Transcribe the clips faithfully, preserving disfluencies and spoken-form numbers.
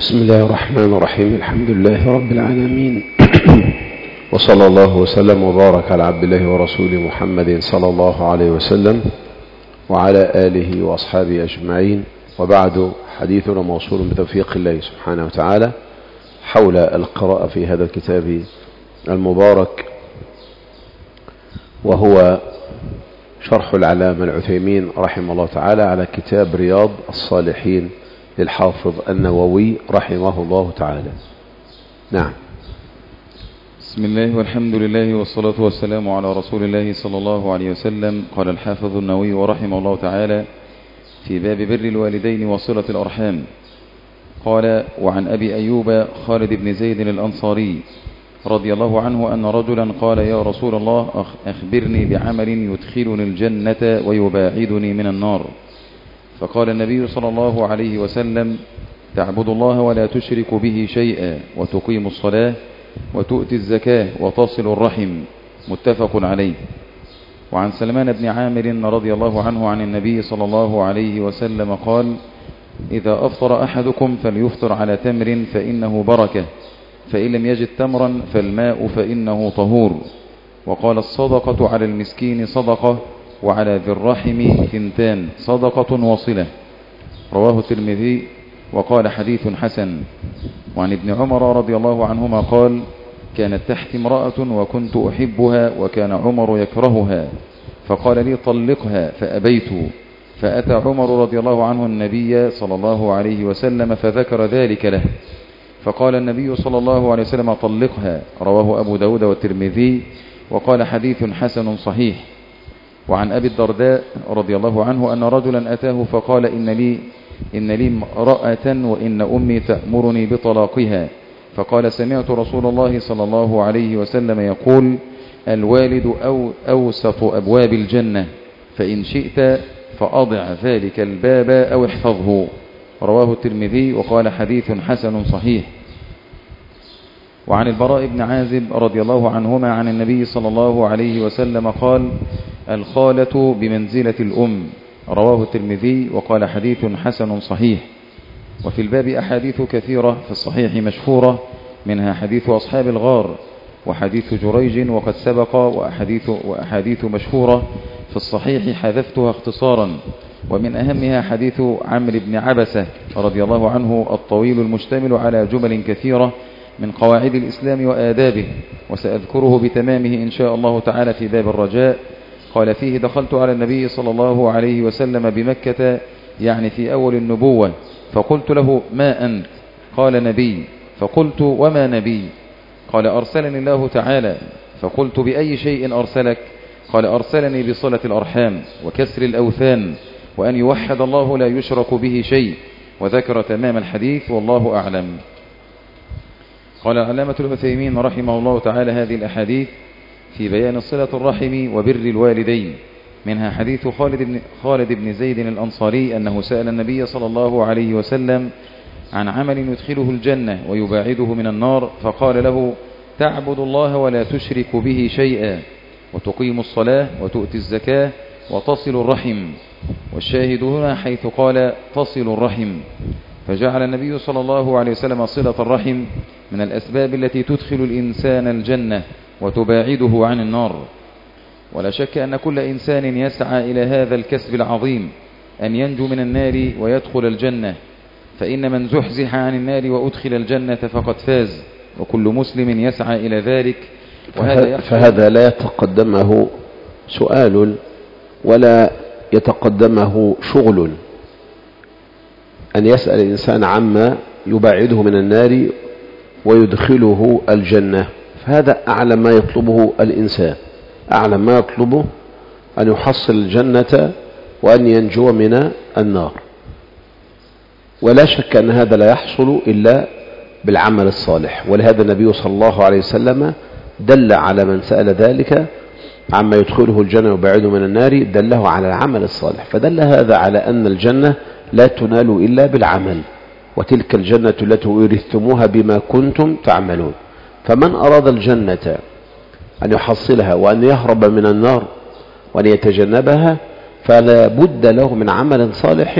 بسم الله الرحمن الرحيم. الحمد لله رب العالمين وصلى الله وسلم وبارك على عبد الله ورسوله محمد صلى الله عليه وسلم وعلى آله وأصحابه أجمعين، وبعد، حديثنا موصول بتوفيق الله سبحانه وتعالى حول القراءة في هذا الكتاب المبارك، وهو شرح العلامة العثيمين رحمه الله تعالى على كتاب رياض الصالحين للحافظ النووي رحمه الله تعالى. نعم. بسم الله والحمد لله والصلاة والسلام على رسول الله صلى الله عليه وسلم. قال الحافظ النووي ورحمه الله تعالى في باب بر الوالدين وصلة الأرحام، قال: وعن أبي أيوب خالد بن زيد الأنصاري رضي الله عنه أن رجلا قال: يا رسول الله، أخبرني بعمل يدخلني الجنة ويباعدني من النار. فقال النبي صلى الله عليه وسلم: تعبد الله ولا تشرك به شيئا، وتقيم الصلاة، وتؤتي الزكاة، وتصل الرحم. متفق عليه. وعن سلمان بن عامر رضي الله عنه عن النبي صلى الله عليه وسلم قال: إذا أفطر أحدكم فليفطر على تمر فإنه بركة، فإن لم يجد تمرا فالماء فإنه طهور. وقال: الصدقة على المسكين صدقة، وعلى ذي الرحم ثنتان، صدقة وصلة. رواه الترمذي وقال: حديث حسن. وعن ابن عمر رضي الله عنهما قال: كانت تحت امرأة وكنت أحبها وكان عمر يكرهها، فقال لي: طلقها، فأبيت. فأتى عمر رضي الله عنه النبي صلى الله عليه وسلم فذكر ذلك له، فقال النبي صلى الله عليه وسلم: طلقها. رواه أبو داود والترمذي وقال: حديث حسن صحيح. وعن أبي الدرداء رضي الله عنه أن رجلا أتاه فقال: إن لي إن لي امرأة وإن أمي تأمرني بطلاقها. فقال: سمعت رسول الله صلى الله عليه وسلم يقول: الوالد أو أوسط أبواب الجنة، فإن شئت فأضع ذلك الباب أو احفظه. رواه الترمذي وقال: حديث حسن صحيح. وعن البراء بن عازب رضي الله عنهما عن النبي صلى الله عليه وسلم قال: الخالة بمنزلة الأم. رواه الترمذي وقال: حديث حسن صحيح. وفي الباب أحاديث كثيرة في الصحيح مشهورة، منها حديث أصحاب الغار، وحديث جريج وقد سبق، وأحاديث, وأحاديث مشهورة في الصحيح حذفتها اختصارا، ومن أهمها حديث عمرو بن عبسة رضي الله عنه الطويل المشتمل على جمل كثيرة من قواعد الإسلام وآدابه، وسأذكره بتمامه إن شاء الله تعالى في باب الرجاء. قال فيه: دخلت على النبي صلى الله عليه وسلم بمكة، يعني في أول النبوة، فقلت له: ما أنت؟ قال: نبي. فقلت: وما نبي؟ قال: أرسلني الله تعالى. فقلت: بأي شيء أرسلك؟ قال: أرسلني بصلة الأرحام وكسر الأوثان وأن يوحد الله لا يشرك به شيء. وذكر تمام الحديث والله أعلم. قال العلامة العثيمين رحمه الله تعالى: هذه الأحاديث في بيان صلة الرحم وبر الوالدين، منها حديث خالد بن, خالد بن زيد الأنصاري أنه سأل النبي صلى الله عليه وسلم عن عمل يدخله الجنة ويباعده من النار، فقال له: تعبد الله ولا تشرك به شيئا، وتقيم الصلاة، وتؤتي الزكاة، وتصل الرحم. والشاهد هنا حيث قال: تصل الرحم، فجعل النبي صلى الله عليه وسلم صلة الرحم من الأسباب التي تدخل الإنسان الجنة وتباعده عن النار. ولا شك أن كل إنسان يسعى إلى هذا الكسب العظيم، أن ينجو من النار ويدخل الجنة، فإن من زحزح عن النار وأدخل الجنة فقد فاز، وكل مسلم يسعى إلى ذلك. وهذا فهذا لا يتقدمه سؤال ولا يتقدمه شغل، أن يسأل الإنسان عما يباعده من النار ويدخله الجنة، فهذا أعلى ما يطلبه الإنسان، أعلى ما يطلبه أن يحصل الجنة وأن ينجو من النار. ولا شك أن هذا لا يحصل إلا بالعمل الصالح، ولهذا النبي صلى الله عليه وسلم دل على من سأل ذلك عما يدخله الجنة ويبعده من النار، دله على العمل الصالح، فدل هذا على أن الجنة لا تنال إلا بالعمل، وتلك الجنة التي أورثتموها بما كنتم تعملون. فمن أراد الجنة أن يحصلها وأن يهرب من النار وأن يتجنبها، فلا بد له من عمل صالح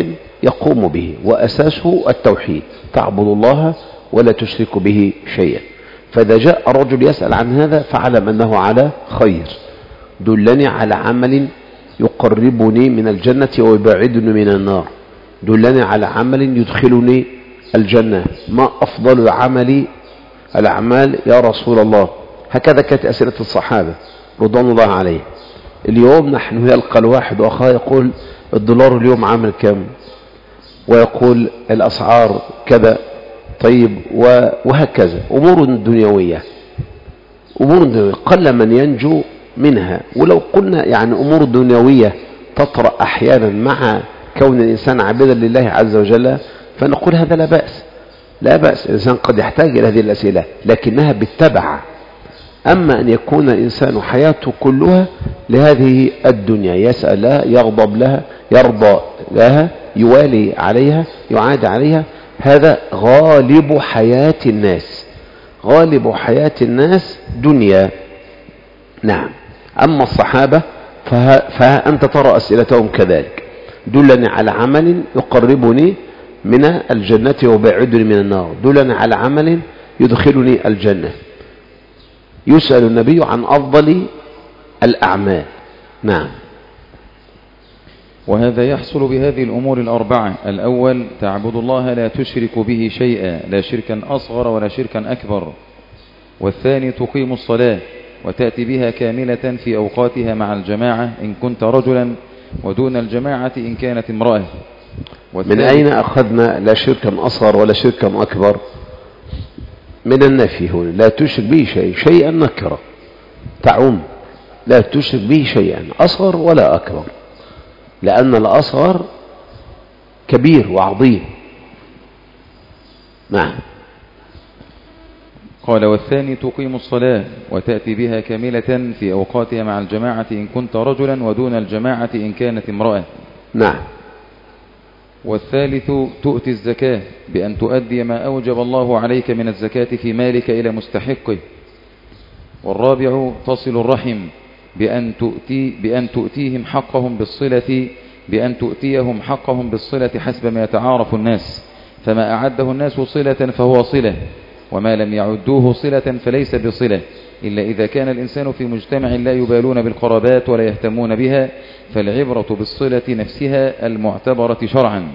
يقوم به، وأساسه التوحيد، تعبد الله ولا تشرك به شيئا. فإذا جاء الرجل يسأل عن هذا فاعلم أنه على خير. دلني على عمل يقربني من الجنة ويبعدني من النار، دلني على عمل يدخلني الجنة، ما أفضل عمل الأعمال يا رسول الله؟ هكذا كانت أسئلة الصحابة رضوان الله عليه. اليوم نحن يلقى الواحد وأخاه يقول الدولار اليوم عامل كم، ويقول الأسعار كذا، طيب، وهكذا أمور دنيوية، أمور دنيوية قل من ينجو منها. ولو قلنا يعني أمور دنيوية تطرأ أحيانا مع كون الإنسان عبدا لله عز وجل، فنقول هذا لا بأس، لا بأس، الإنسان قد يحتاج إلى هذه الأسئلة لكنها بالتبع. أما أن يكون الإنسان حياته كلها لهذه الدنيا، يسأل لها، يغضب لها، يرضى لها، يوالي عليها، يعاد عليها، هذا غالب حياة الناس، غالب حياة الناس دنيا. نعم. أما الصحابة فأنت ترى أسئلتهم كذلك، دلني على عمل يقربني من الجنة ويبعدني من النار، دلني على عمل يدخلني الجنة. يسأل النبي عن أفضل الأعمال. نعم. وهذا يحصل بهذه الأمور الأربعة: الأول تعبد الله لا تشرك به شيئا، لا شركا أصغر ولا شركا أكبر. والثاني تقيم الصلاة وتأتي بها كاملة في أوقاتها مع الجماعة إن كنت رجلا، ودون الجماعة إن كانت امرأة. من أين أخذنا لا شركا أصغر ولا شركا أكبر؟ من النفي هنا، لا تشرك به شيء، شيئا نكرة تعم، لا تشرك به شيئا أصغر ولا أكبر، لأن الأصغر كبير وعظيم. نعم. قال: والثاني تقيم الصلاة وتأتي بها كاملة في أوقاتها مع الجماعة إن كنت رجلا، ودون الجماعة إن كانت امرأة. نعم. والثالث تؤتي الزكاة بأن تؤدي ما أوجب الله عليك من الزكاة في مالك إلى مستحقه. والرابع تصل الرحم بأن تؤتي بأن تؤتيهم حقهم بالصلة بأن تؤتيهم حقهم بالصلة حسب ما يتعارف الناس، فما أعده الناس صلة فهو صلة، وما لم يعدوه صلة فليس بصلة، إلا إذا كان الإنسان في مجتمع لا يبالون بالقرابات ولا يهتمون بها، فالعبرة بالصلة نفسها المعتبرة شرعا.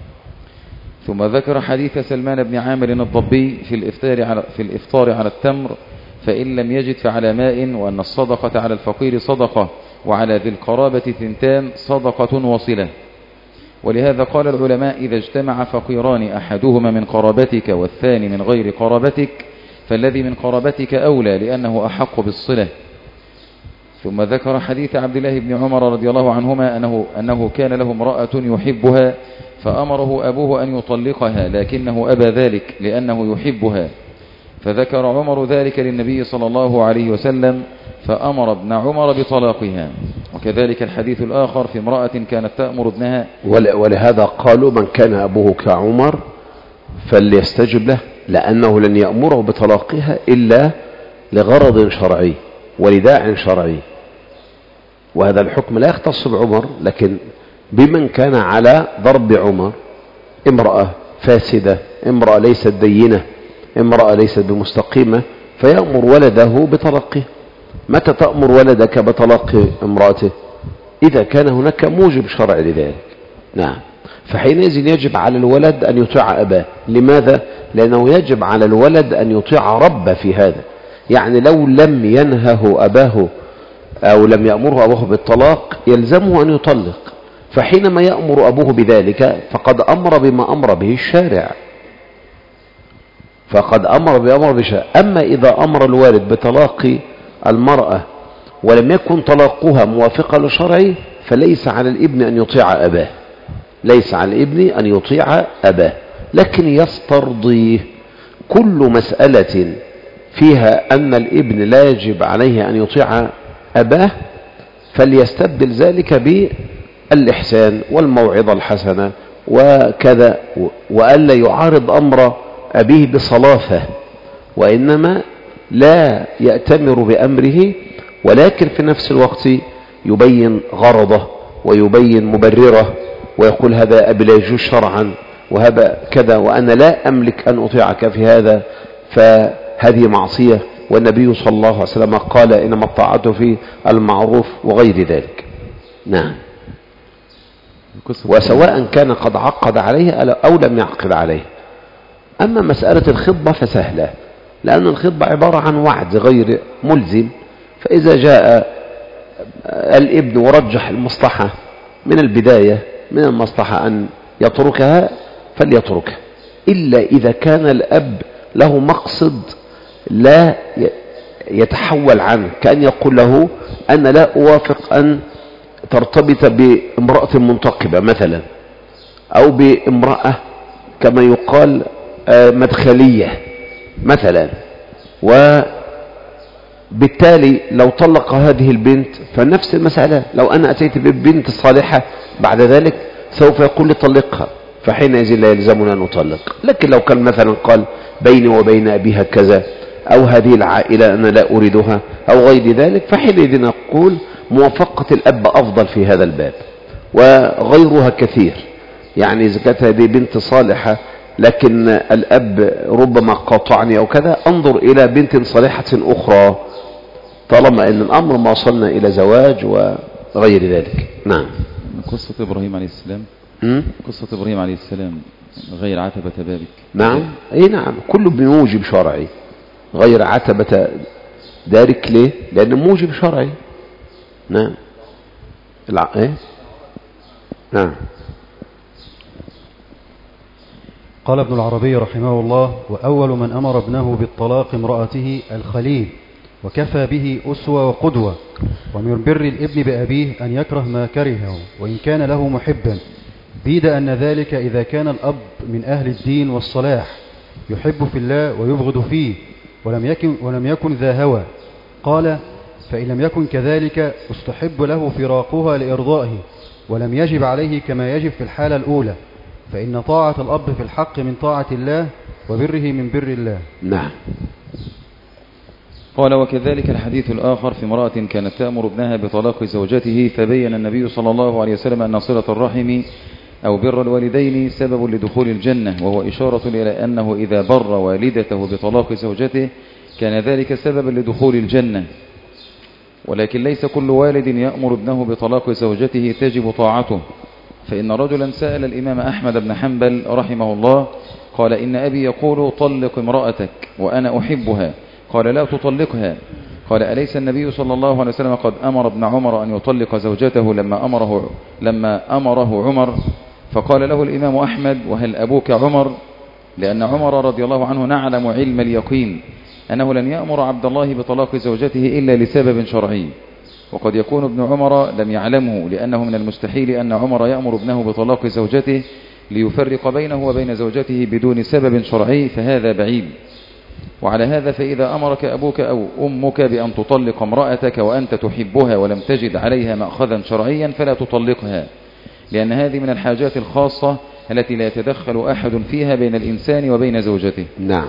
ثم ذكر حديث سلمان بن عامر الضبي في الإفطار على, في الإفطار على التمر، فإن لم يجد فعلى ماء، وأن الصدقة على الفقير صدقة، وعلى ذي القرابة ثنتان صدقة وصلة. ولهذا قال العلماء: إذا اجتمع فقيران أحدهما من قرابتك والثاني من غير قرابتك، فالذي من قرابتك أولى لأنه أحق بالصلة. ثم ذكر حديث عبد الله بن عمر رضي الله عنهما أنه, أنه كان له امرأة يحبها، فأمره أبوه أن يطلقها، لكنه أبى ذلك لأنه يحبها، فذكر عمر ذلك للنبي صلى الله عليه وسلم، فأمر ابن عمر بطلاقها. وكذلك الحديث الآخر في امرأة كانت تأمر ابنها. ولهذا قالوا: من كان أبوه كعمر فليستجب له، لأنه لن يأمره بطلاقها إلا لغرض شرعي ولداع شرعي. وهذا الحكم لا يختص بعمر، لكن بمن كان على ضرب عمر: امرأة فاسدة، امرأة ليست دينة، امرأة ليست بمستقيمة، فيأمر ولده بطلاقه. متى تأمر ولدك بطلاق امرأته؟ إذا كان هناك موجب شرعي لذلك. نعم. فحينئذ يجب على الولد أن يطيع أباه. لماذا؟ لأنه يجب على الولد أن يطيع ربه في هذا. يعني لو لم ينهه أباه أو لم يأمره أبوه بالطلاق يلزمه أن يطلق، فحينما يأمر أبوه بذلك فقد أمر بما أمر به الشارع، فقد أمر بأمر بشارع. أما إذا أمر الوالد بطلاق المرأة ولم يكن طلاقها موافقا للشرع، فليس على الابن أن يطيع أباه، ليس على الابن أن يطيع أباه، لكن يسترضيه. كل مسألة فيها أن الابن لا يجب عليه أن يطيع أباه فليستبدل ذلك بالإحسان والموعظة الحسنة وكذا، وألا يعارض أمر أبيه بصلافة، وإنما لا يأتمر بأمره، ولكن في نفس الوقت يبين غرضه ويبين مبرره ويقول هذا أبي لا يجوز شرعا وهذا كذا وأنا لا أملك أن أطيعك في هذا، فهذه معصية. والنبي صلى الله عليه وسلم قال إنما الطاعة في المعروف وغير ذلك. نعم. وسواء كان قد عقد عليه أو لم يعقد عليه. أما مسألة الخطبة فسهلة، لأن الخطبة عبارة عن وعد غير ملزم، فإذا جاء الابن ورجح المصلحة من البداية من المصلحة أن يتركها فليتركها، إلا إذا كان الأب له مقصد لا يتحول عنه، كأن يقول له أنا لا أوافق أن ترتبط بامرأة منتقبة مثلا، أو بامرأة كما يقال مدخلية مثلا، وبالتالي لو طلق هذه البنت فنفس المسألة. لو أنا أتيت ببنت صالحة بعد ذلك سوف يقول لي طلقها، فحينئذ لا يلزمنا أن نطلق. لكن لو كان مثلا قال بيني وبين أبيها كذا، أو هذه العائلة أنا لا أريدها أو غير ذلك، فحينئذ نقول موافقة الأب أفضل في هذا الباب. وغيرها كثير، يعني إذا كانت هذه بنت صالحة لكن الأب ربما قاطعني أو كذا، انظر إلى بنت صالحة أخرى، طالما أن الأمر ما وصلنا إلى زواج وغير ذلك. نعم. قصة إبراهيم عليه السلام م? قصة إبراهيم عليه السلام غير عتبة بابك. نعم. أي نعم، كله بموجب شرعي، غير عتبة دارك. ليه؟ لأنه موجب شرعي. نعم. الع... إيه؟ نعم. قال ابن العربي رحمه الله: وأول من أمر ابنه بالطلاق امرأته الخليل، وكفى به أسوة وقدوة. ومن بر الابن بأبيه أن يكره ما كرهه وإن كان له محبا، بيد أن ذلك إذا كان الأب من أهل الدين والصلاح يحب في الله ويبغض فيه، ولم يكن, ولم يكن ذا هوى. قال: فإن لم يكن كذلك استحب له فراقها لإرضائه، ولم يجب عليه كما يجب في الحالة الأولى، فإن طاعة الأب في الحق من طاعة الله، وبره من بر الله. نعم. قال: وكذلك الحديث الآخر في امرأة كانت تأمر ابنها بطلاق زوجته، فبين النبي صلى الله عليه وسلم أن صلة الرحم أو بر الوالدين سبب لدخول الجنة، وهو إشارة إلى أنه إذا بر والدته بطلاق زوجته كان ذلك سببا لدخول الجنة. ولكن ليس كل والد يأمر ابنه بطلاق زوجته تجب طاعته، فإن رجلا سأل الإمام أحمد بن حنبل رحمه الله قال: إن أبي يقول طلق امرأتك وأنا أحبها. قال: لا تطلقها. قال: أليس النبي صلى الله عليه وسلم قد أمر ابن عمر أن يطلق زوجته لما أمره, لما أمره عمر؟ فقال له الإمام أحمد: وهل أبوك عمر؟ لأن عمر رضي الله عنه نعلم علم اليقين أنه لن يأمر عبد الله بطلاق زوجته إلا لسبب شرعي، وقد يكون ابن عمر لم يعلمه، لأنه من المستحيل أن عمر يأمر ابنه بطلاق زوجته ليفرق بينه وبين زوجته بدون سبب شرعي، فهذا بعيد. وعلى هذا فإذا أمرك أبوك أو أمك بأن تطلق امرأتك وأنت تحبها ولم تجد عليها مأخذا شرعيا فلا تطلقها، لأن هذه من الحاجات الخاصة التي لا يتدخل أحد فيها بين الإنسان وبين زوجته. نعم.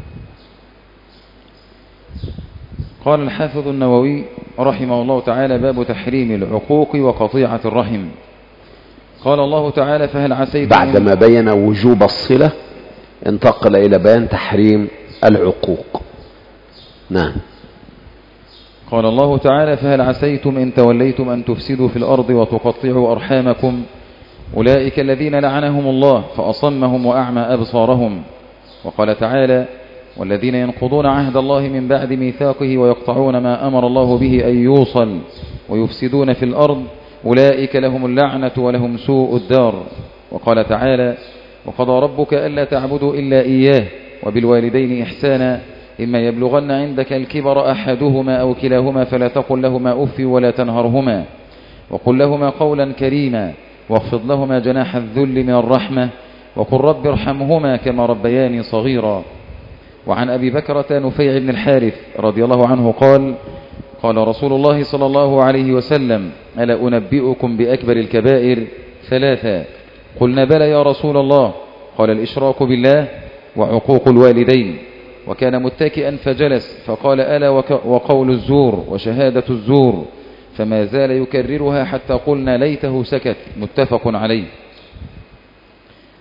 قال الحافظ النووي رحمه الله تعالى: باب تحريم العقوق وقطيعة الرحم. قال الله تعالى: فهل عسيتم، بعدما بين وجوب الصلة انتقل إلى بيان تحريم العقوق. نعم. قال الله تعالى: فهل عسيتم إن توليتم أن تفسدوا في الأرض وتقطعوا أرحامكم، أولئك الذين لعنهم الله فأصمهم وأعمى أبصارهم. وقال تعالى: والذين ينقضون عهد الله من بعد ميثاقه ويقطعون ما أمر الله به أن يوصل ويفسدون في الأرض، أولئك لهم اللعنة ولهم سوء الدار. وقال تعالى: وقضى ربك ألا تعبدوا إلا إياه وبالوالدين إحسانا، إما يبلغن عندك الكبر أحدهما أو كلاهما فلا تقل لهما أف ولا تنهرهما، وقل لهما قولا كريما، واخفض لهما جناح الذل من الرحمة، وقل رب ارحمهما كما ربياني صغيرا. وعن أبي بكرة نفيع بن الحارث رضي الله عنه قال: قال رسول الله صلى الله عليه وسلم: ألا أنبئكم بأكبر الكبائر؟ ثلاثة. قلنا: بلى يا رسول الله. قال: الإشراك بالله وعقوق الوالدين. وكان متكئا فجلس فقال: ألا وقول الزور وشهادة الزور، فما زال يكررها حتى قلنا ليته سكت. متفق عليه.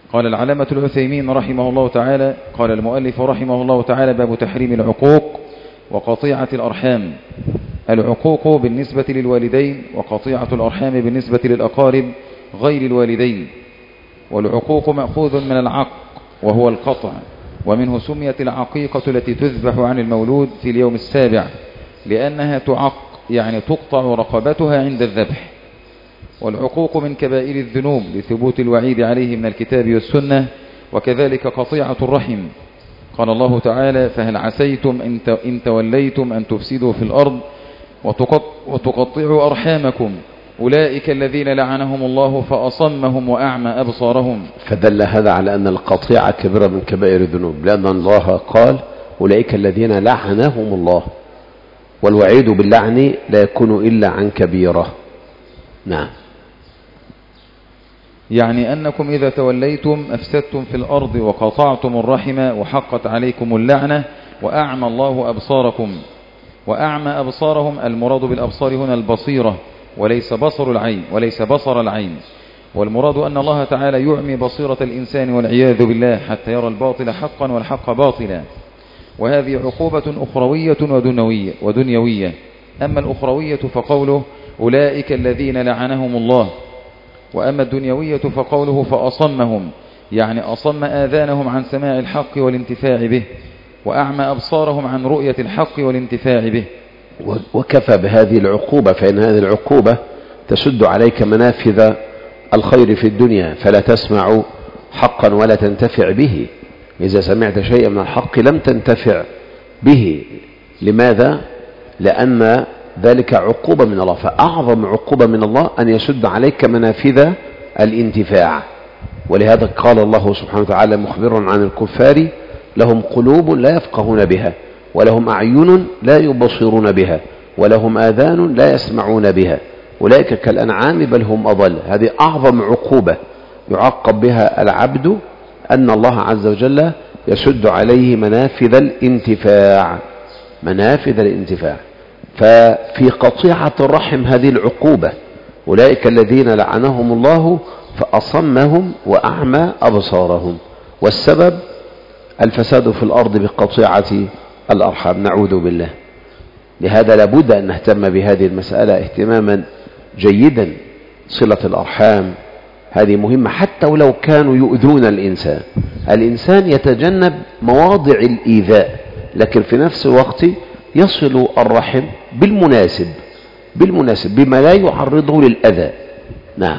قال العلامة العثيمين رحمه الله تعالى، قال المؤلف رحمه الله تعالى: باب تحريم العقوق وقطيعة الأرحام. العقوق بالنسبة للوالدين، وقطيعة الأرحام بالنسبة للأقارب غير الوالدين. والعقوق مأخوذ من العق وهو القطع، ومنه سميت العقيقة التي تذبح عن المولود في اليوم السابع، لأنها تعق يعني تقطع رقبتها عند الذبح. والعقوق من كبائر الذنوب لثبوت الوعيد عليه من الكتاب والسنة، وكذلك قطيعة الرحم. قال الله تعالى: فهل عسيتم إن توليتم أن تفسدوا في الأرض وتقطعوا أرحامكم أولئك الذين لعنهم الله فأصمهم وأعمى أبصارهم. فدل هذا على أن القطيعة كبيرة من كبائر الذنوب، لأن الله قال: أولئك الذين لعنهم الله، والوعيد باللعن لا يكون إلا عن كبيرة. نعم. يعني أنكم إذا توليتم أفسدتم في الأرض وقطعتم الرحم وحقت عليكم اللعنة، وأعمى الله أبصاركم. وأعمى أبصارهم المراد بالأبصار هنا البصيرة، وليس بصر العين وليس بصر العين. والمراد أن الله تعالى يعمي بصيرة الإنسان والعياذ بالله حتى يرى الباطل حقا والحق باطلا. وهذه عقوبة أخروية ودنيوية, ودنيوية. أما الأخروية فقوله: أولئك الذين لعنهم الله. وأما الدنيوية فقوله: فأصمهم، يعني أصم آذانهم عن سماع الحق والانتفاع به، وأعمى أبصارهم عن رؤية الحق والانتفاع به. وكفى بهذه العقوبة، فإن هذه العقوبة تسد عليك منافذ الخير في الدنيا، فلا تسمع حقا ولا تنتفع به. إذا سمعت شيئا من الحق لم تنتفع به. لماذا؟ لأن ذلك عقوبة من الله. فأعظم عقوبة من الله أن يسد عليك منافذ الانتفاع. ولهذا قال الله سبحانه وتعالى مخبرا عن الكفار: لهم قلوب لا يفقهون بها، ولهم أعين لا يبصرون بها، ولهم آذان لا يسمعون بها، أولئك كالأنعام بل هم أضل. هذه أعظم عقوبة يعاقب بها العبد، أن الله عز وجل يسد عليه منافذ الانتفاع منافذ الانتفاع. ففي قطيعة الرحم هذه العقوبة: أولئك الذين لعنهم الله فأصمهم وأعمى أبصارهم. والسبب الفساد في الأرض بقطيعة الأرحام، نعوذ بالله. لهذا لابد أن نهتم بهذه المسألة اهتماما جيدا. صلة الأرحام هذه مهمة، حتى ولو كانوا يؤذون الإنسان. الإنسان يتجنب مواضع الإيذاء، لكن في نفس الوقت يصل الرحم بالمناسب بالمناسب بما لا يعرضه للأذى. نعم.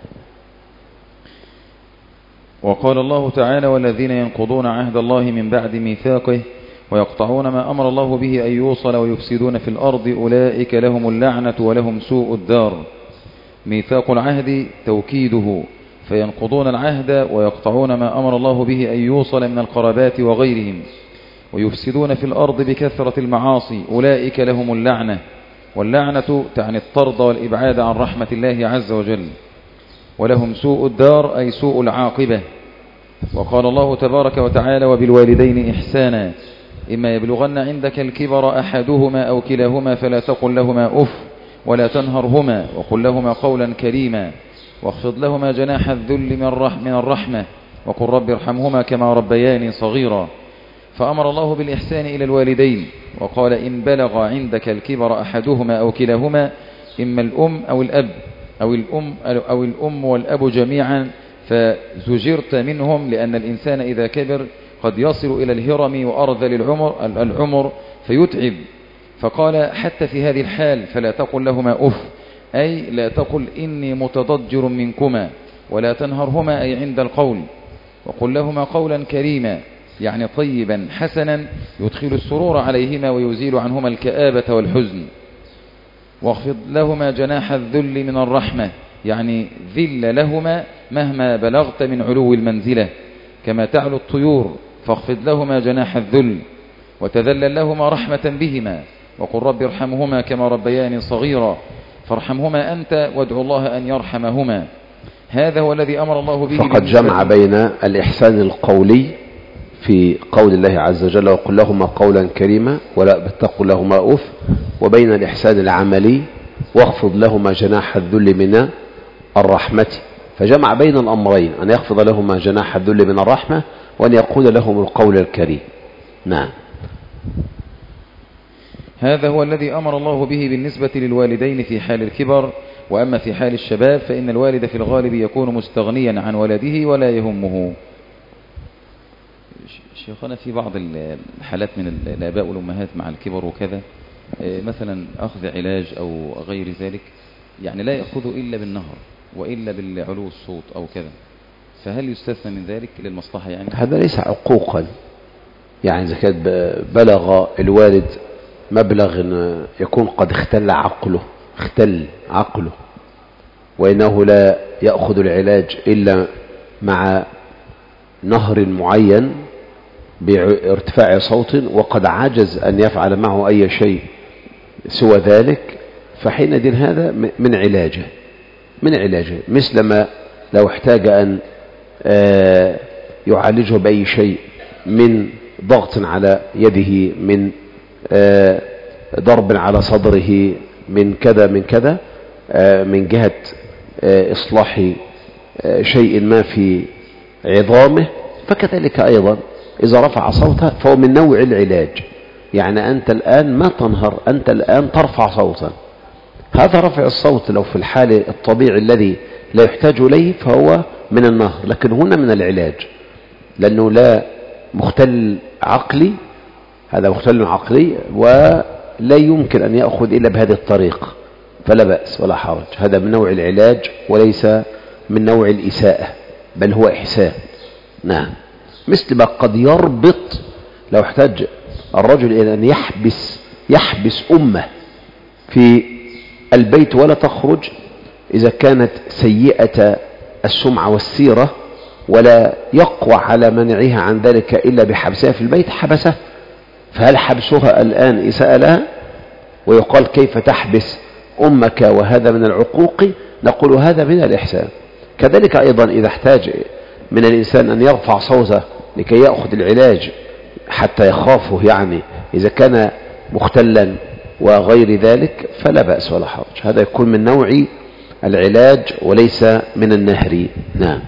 وقال الله تعالى: والذين ينقضون عهد الله من بعد ميثاقه ويقطعون ما أمر الله به أن يوصل ويفسدون في الأرض أولئك لهم اللعنة ولهم سوء الدار. ميثاق العهد توكيده، فينقضون العهد ويقطعون ما أمر الله به أن يوصل من القرابات وغيرهم، ويفسدون في الأرض بكثرة المعاصي، أولئك لهم اللعنة. واللعنة تعني الطرد والإبعاد عن رحمة الله عز وجل. ولهم سوء الدار أي سوء العاقبة. وقال الله تبارك وتعالى: وبالوالدين إحسانا، إما يبلغن عندك الكبر أحدهما أو كلاهما فلا تقل لهما أف ولا تنهرهما وقل لهما قولا كريما واخفض لهما جناح الذل من الرحمة وقل رب ارحمهما كما ربياني صغيرا. فأمر الله بالإحسان إلى الوالدين، وقال: إن بلغ عندك الكبر أحدهما أو كلاهما، إما الأم أو الأب أو الأم, أو الأم والأب جميعا، فزجرت منهم، لأن الإنسان إذا كبر قد يصل إلى الهرم وأرذل العمر, العمر فيتعب. فقال: حتى في هذه الحال فلا تقل لهما أف، أي لا تقل إني متضجر منكما، ولا تنهرهما أي عند القول، وقل لهما قولا كريما يعني طيبا حسنا يدخل السرور عليهما ويزيل عنهما الكآبة والحزن. واخفض لهما جناح الذل من الرحمة، يعني ذل لهما مهما بلغت من علو المنزلة كما تعلو الطيور، فاخفض لهما جناح الذل وتذلل لهما رحمة بهما، وقل رب ارحمهما كما ربياني صغيرا، فارحمهما أنت وادعو الله أن يرحمهما. هذا هو الذي أمر الله به. فقد جمع بين الإحسان القولي في قول الله عز وجل: وقل لهما قولا كريما ولا تقل لهما أف، وبين الإحسان العملي: واخفض لهما جناح الذل من الرحمة. فجمع بين الأمرين، أن يخفض لهما جناح الذل من الرحمة وأن يقول لهم القول الكريم. نعم. هذا هو الذي أمر الله به بالنسبة للوالدين في حال الكبر، وأما في حال الشباب فإن الوالد في الغالب يكون مستغنيا عن ولده ولا يهمه. شيخنا في بعض الحالات من الآباء والأمهات مع الكبر وكذا، مثلا أخذ علاج أو غير ذلك، يعني لا يأخذه إلا بالنهر وإلا بالعلو الصوت أو كذا، فهل يستثنى من ذلك للمصلحة؟ يعني هذا ليس عقوقا، يعني إذا كان بلغ الوالد مبلغ يكون قد اختل عقله اختل عقله وإنه لا يأخذ العلاج إلا مع نهر معين بارتفاع صوت، وقد عجز أن يفعل معه أي شيء سوى ذلك، فحينئذ هذا من علاجه من علاجه مثل ما لو احتاج أن يعالجه بأي شيء من ضغط على يده، من ضرب على صدره، من كذا من كذا، من جهة إصلاح شيء ما في عظامه، فكذلك أيضا إذا رفع صوته فهو من نوع العلاج. يعني أنت الآن ما تنهر، أنت الآن ترفع صوتا، هذا رفع الصوت لو في الحال الطبيعي الذي لا يحتاج إليه فهو من النهر، لكن هنا من العلاج لأنه لا مختل عقلي، هذا مختل عقلي ولا يمكن أن يأخذ إلا بهذه الطريقة، فلا بأس ولا حرج، هذا من نوع العلاج وليس من نوع الإساءة، بل هو إحسان. نعم. مثل ما قد يربط لو احتاج الرجل إلى أن يحبس يحبس أمه في البيت ولا تخرج إذا كانت سيئة السمعة والسيرة، ولا يقوى على منعها عن ذلك إلا بحبسها في البيت، حبسه، فهل حبسها الآن إساءة لها؟ ويقال كيف تحبس أمك وهذا من العقوق؟ نقول هذا من الإحسان. كذلك أيضا إذا احتاج من الإنسان أن يرفع صوته لكي يأخذ العلاج حتى يخافه، يعني إذا كان مختلا وغير ذلك فلا بأس ولا حرج، هذا يكون من نوع العلاج وليس من النهر. نعم.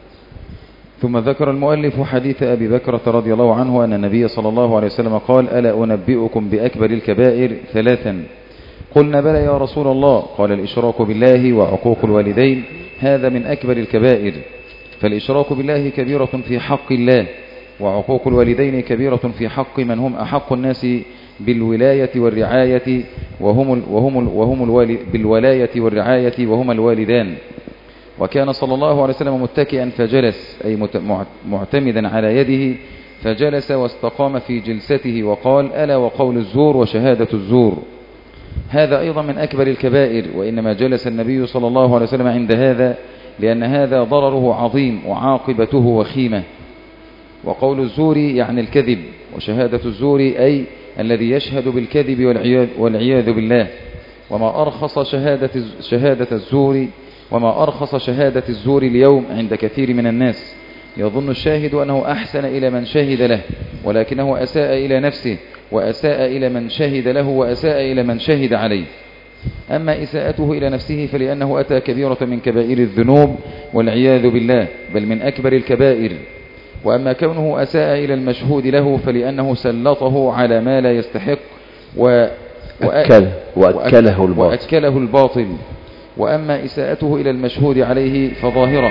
ثم ذكر المؤلف حديث أبي بكرة رضي الله عنه أن النبي صلى الله عليه وسلم قال: ألا أنبئكم بأكبر الكبائر ثلاثا؟ قلنا: بلى يا رسول الله. قال: الإشراك بالله وعقوق الوالدين، هذا من أكبر الكبائر. فالإشراك بالله كبيرة في حق الله، وعقوق الوالدين كبيرة في حق من هم أحق الناس بالولاية والرعاية وهم وهم وهم الوالد بالولاية والرعاية وهما الوالدان. وكان صلى الله عليه وسلم متكئا فجلس، أي معتمدا على يده، فجلس واستقام في جلسته وقال: ألا وقول الزور وشهادة الزور، هذا أيضا من أكبر الكبائر. وإنما جلس النبي صلى الله عليه وسلم عند هذا لأن هذا ضرره عظيم وعاقبته وخيمة. وقول الزور يعني الكذب، وشهادة الزور أي الذي يشهد بالكذب والعياذ بالله. وما أرخص شهادة شهادة الزور وما أرخص شهادة الزور اليوم عند كثير من الناس، يظن الشاهد أنه أحسن إلى من شهد له، ولكنه أساء إلى نفسه، وأساء إلى من شهد له، وأساء إلى من شهد عليه. أما إساءته إلى نفسه فلأنه أتى كبيرة من كبائر الذنوب والعياذ بالله، بل من أكبر الكبائر. وأما كونه أساء إلى المشهود له فلأنه سلطه على ما لا يستحق و... وأكل وأكله الباطل. وأكله الباطل. وأما إساءته إلى المشهود عليه فظاهرة،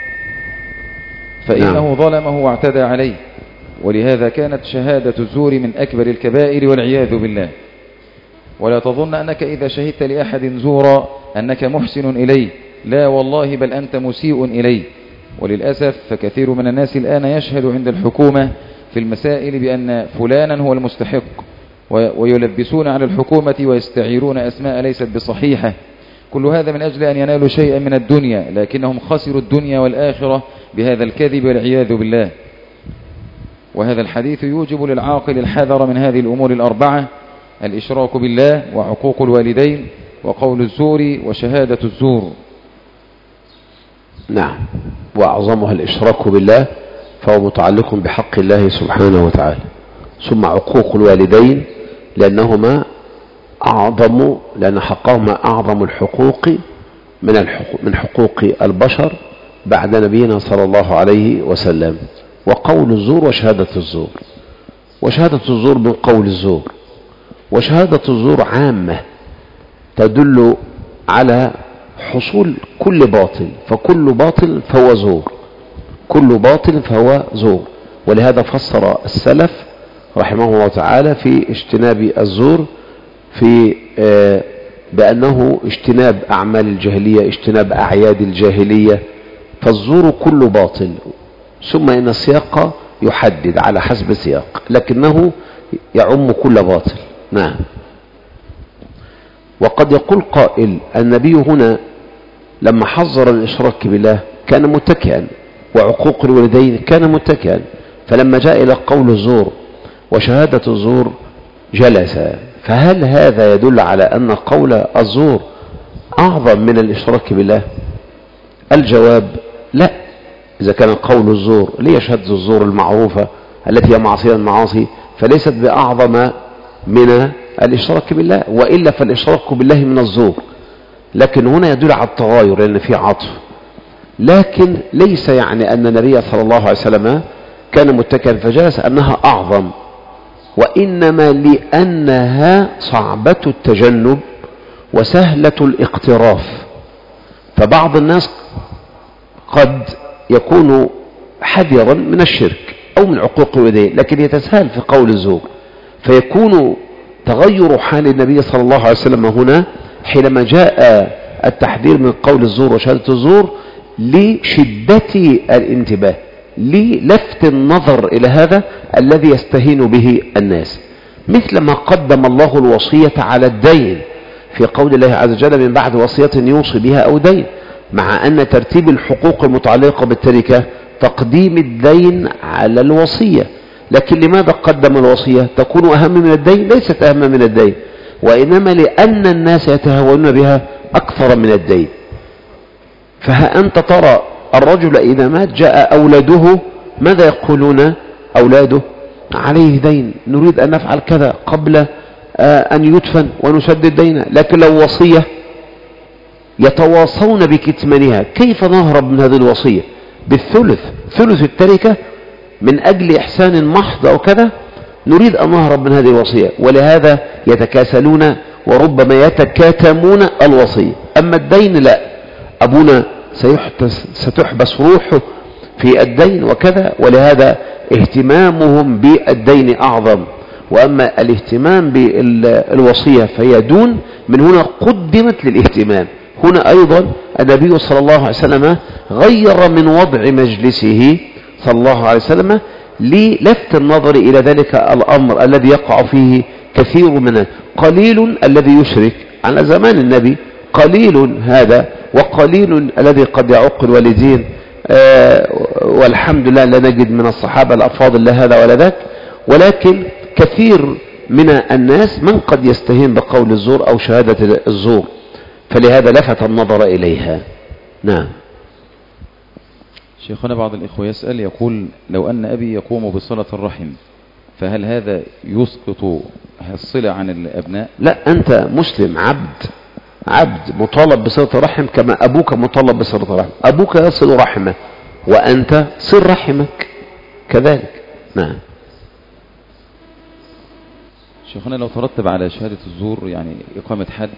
فإنه نعم. ظلمه واعتدى عليه، ولهذا كانت شهادة الزور من أكبر الكبائر والعياذ بالله. ولا تظن أنك إذا شهدت لأحد زورا أنك محسن إليه، لا والله، بل أنت مسيء إليه. وللأسف فكثير من الناس الآن يشهد عند الحكومة في المسائل بأن فلانا هو المستحق، ويلبسون على الحكومة ويستعيرون أسماء ليست بصحيحة. كل هذا من أجل أن ينالوا شيئا من الدنيا، لكنهم خسروا الدنيا والآخرة بهذا الكذب والعياذ بالله. وهذا الحديث يوجب للعاقل الحذر من هذه الأمور الأربعة: الإشراك بالله وعقوق الوالدين وقول الزور وشهادة الزور. نعم. وأعظمها الإشراك بالله، فهو متعلق بحق الله سبحانه وتعالى، ثم عقوق الوالدين لأنهما أعظم لأن حقهما أعظم الحقوق من الحقوق من حقوق البشر، بعد نبينا صلى الله عليه وسلم، وقول الزور وشهادة الزور. وشهادة الزور من قول الزور، وشهادة الزور عامة تدل على حصول كل باطل، فكل باطل فهو زور، كل باطل فهو زور. ولهذا فسر السلف رحمه الله تعالى في اجتناب الزور في آه بأنه اجتناب أعمال الجاهلية، اجتناب أعياد الجاهلية، فالزور كل باطل. ثم إن السياق يحدد على حسب السياق، لكنه يعم كل باطل. نعم. وقد يقول قائل النبي هنا لما حذر الإشراك بالله كان متكئا، وعقوق الوالدين كان متكئا، فلما جاء إلى قول الزور وشهادة الزور جلس. فهل هذا يدل على أن قول الزور أعظم من الإشراك بالله؟ الجواب لا. إذا كان قول الزور ليه شهادة الزور المعروفة التي هي معصية المعاصي فليست بأعظم من الإشراك بالله، وإلا فالإشراك بالله من الزور. لكن هنا يدل على التغاير لأن في عطف، لكن ليس يعني أن النبي صلى الله عليه وسلم كان متكئا فجلس أنها أعظم، وإنما لأنها صعبة التجنب وسهلة الاقتراف. فبعض الناس قد يكون حذرا من الشرك أو من عقوق الوالدين لكن يتساهل في قول الزور، فيكون تغير حال النبي صلى الله عليه وسلم هنا حينما جاء التحذير من قول الزور وشهادة الزور لشدة الانتباه، للفت النظر إلى هذا الذي يستهين به الناس، مثل ما قدم الله الوصية على الدين في قول الله عز وجل من بعد وصية يوصي بها أو دين، مع أن ترتيب الحقوق المتعلقة بالتركة تقديم الدين على الوصية. لكن لماذا قدم الوصية؟ تكون أهم من الدين؟ ليست أهم من الدين، وإنما لأن الناس يتهاونون بها أكثر من الدين. فها أنت ترى الرجل إذا مات جاء أولاده ماذا يقولون أولاده؟ عليه دين، نريد أن نفعل كذا قبل أن يدفن ونسدد دينه. لكن لو وصية يتواصون بكتمانها، كيف نهرب من هذه الوصية؟ بالثلث، ثلث التركة من أجل إحسان محض أو كذا نريد أن نهرب من هذه الوصية، ولهذا يتكاسلون وربما يتكاتمون الوصية. أما الدين لا، أبونا ستحبس روحه في الدين وكذا، ولهذا اهتمامهم بالدين أعظم. وأما الاهتمام بالوصية فهي دون، من هنا قدمت للاهتمام. هنا أيضا النبي صلى الله عليه وسلم غير من وضع مجلسه صلى الله عليه وسلم للفت النظر إلى ذلك الأمر الذي يقع فيه كثير منه. قليل الذي يشرك على زمان النبي، قليل هذا، وقليل الذي قد يعق الوالدين، آه والحمد لله لا نجد من الصحابة الأفاضل لا هذا ولا ذاك، ولكن كثير من الناس من قد يستهين بقول الزور أو شهادة الزور، فلهذا لفت النظر إليها. نعم. شيخنا بعض الإخوة يسأل يقول لو أن أبي يقوم بصلة الرحم فهل هذا يسقط الصلة عن الأبناء؟ لا، أنت مسلم عبد، عبد مطالب بصلة الرحم كما أبوك مطالب بصلة الرحم. أبوك يصل رحمه وأنت صل رحمك كذلك. نعم. شيخنا لو ترتب على شهادة الزور يعني إقامة حد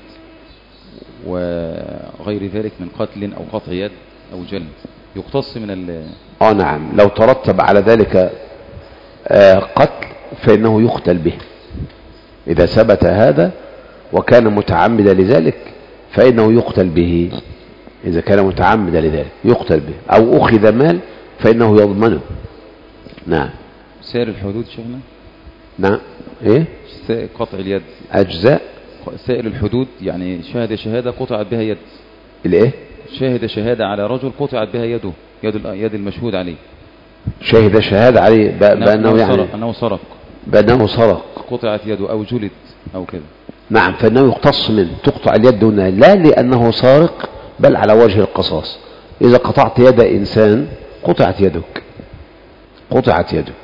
وغير ذلك من قتل أو قطع يد أو جلد يقتص من ال آه نعم، لو ترتب على ذلك آه قتل فإنه يقتل به. إذا ثبت هذا وكان متعمدا لذلك فإنه يقتل به. إذا كان متعمدا لذلك يقتل به، أو أخذ مال فإنه يضمنه. نعم. سائر الحدود شيخنا؟ نعم. إيه؟ قطع اليد أجزاء سائر الحدود، يعني شهد شهادة قطعت بها يد. الإيه؟ شاهد شهادة على رجل قطعت بها يده، يد يد المشهود عليه. شهد شهادة عليه بأنه يعني سرق. أنه سرق بأنه سرق قطعت يده أو جلد أو كذا. نعم، فإنه يقتص منه، تقطع اليد دون، لا لأنه سارق بل على وجه القصاص. إذا قطعت يد إنسان قطعت يدك، قطعت يدك.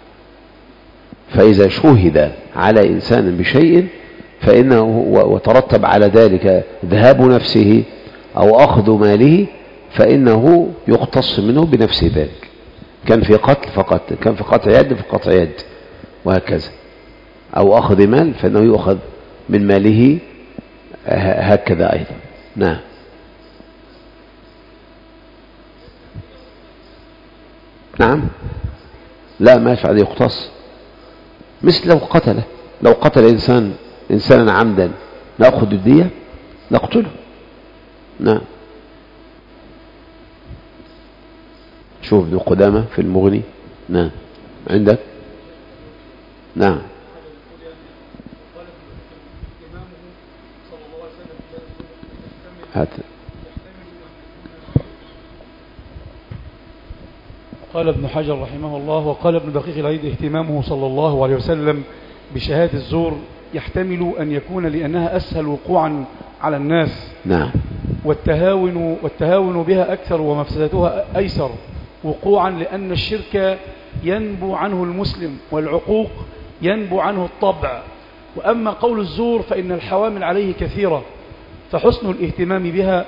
فإذا شهد على إنسان بشيء فإنه وترتب على ذلك ذهاب نفسه أو أخذ ماله فإنه يقتص منه بنفس ذلك. كان في قتل فقط، كان في قطع يد فقطع يد، وهكذا. أو أخذ مال فإنه يؤخذ من ماله هكذا أيضا. نعم. نعم. لا، ما يفعل، يقتص. مثل لو قتله، لو قتل إنسان إنسانا عمدا نأخذ الدية، نقتله. نعم. شوف ابن قدامة في المغني. نعم. عندك. نعم. هات. قال ابن حجر رحمه الله: وقال ابن دقيق العيد: اهتمامه صلى الله عليه وسلم بشهادة الزور يحتمل أن يكون لأنها أسهل وقوعا على الناس. نعم. والتهاون, والتهاون بها أكثر ومفسدتها أيسر وقوعا، لأن الشرك ينبو عنه المسلم والعقوق ينبو عنه الطبع. وأما قول الزور فإن الحوامل عليه كثيرة، فحسن الاهتمام بها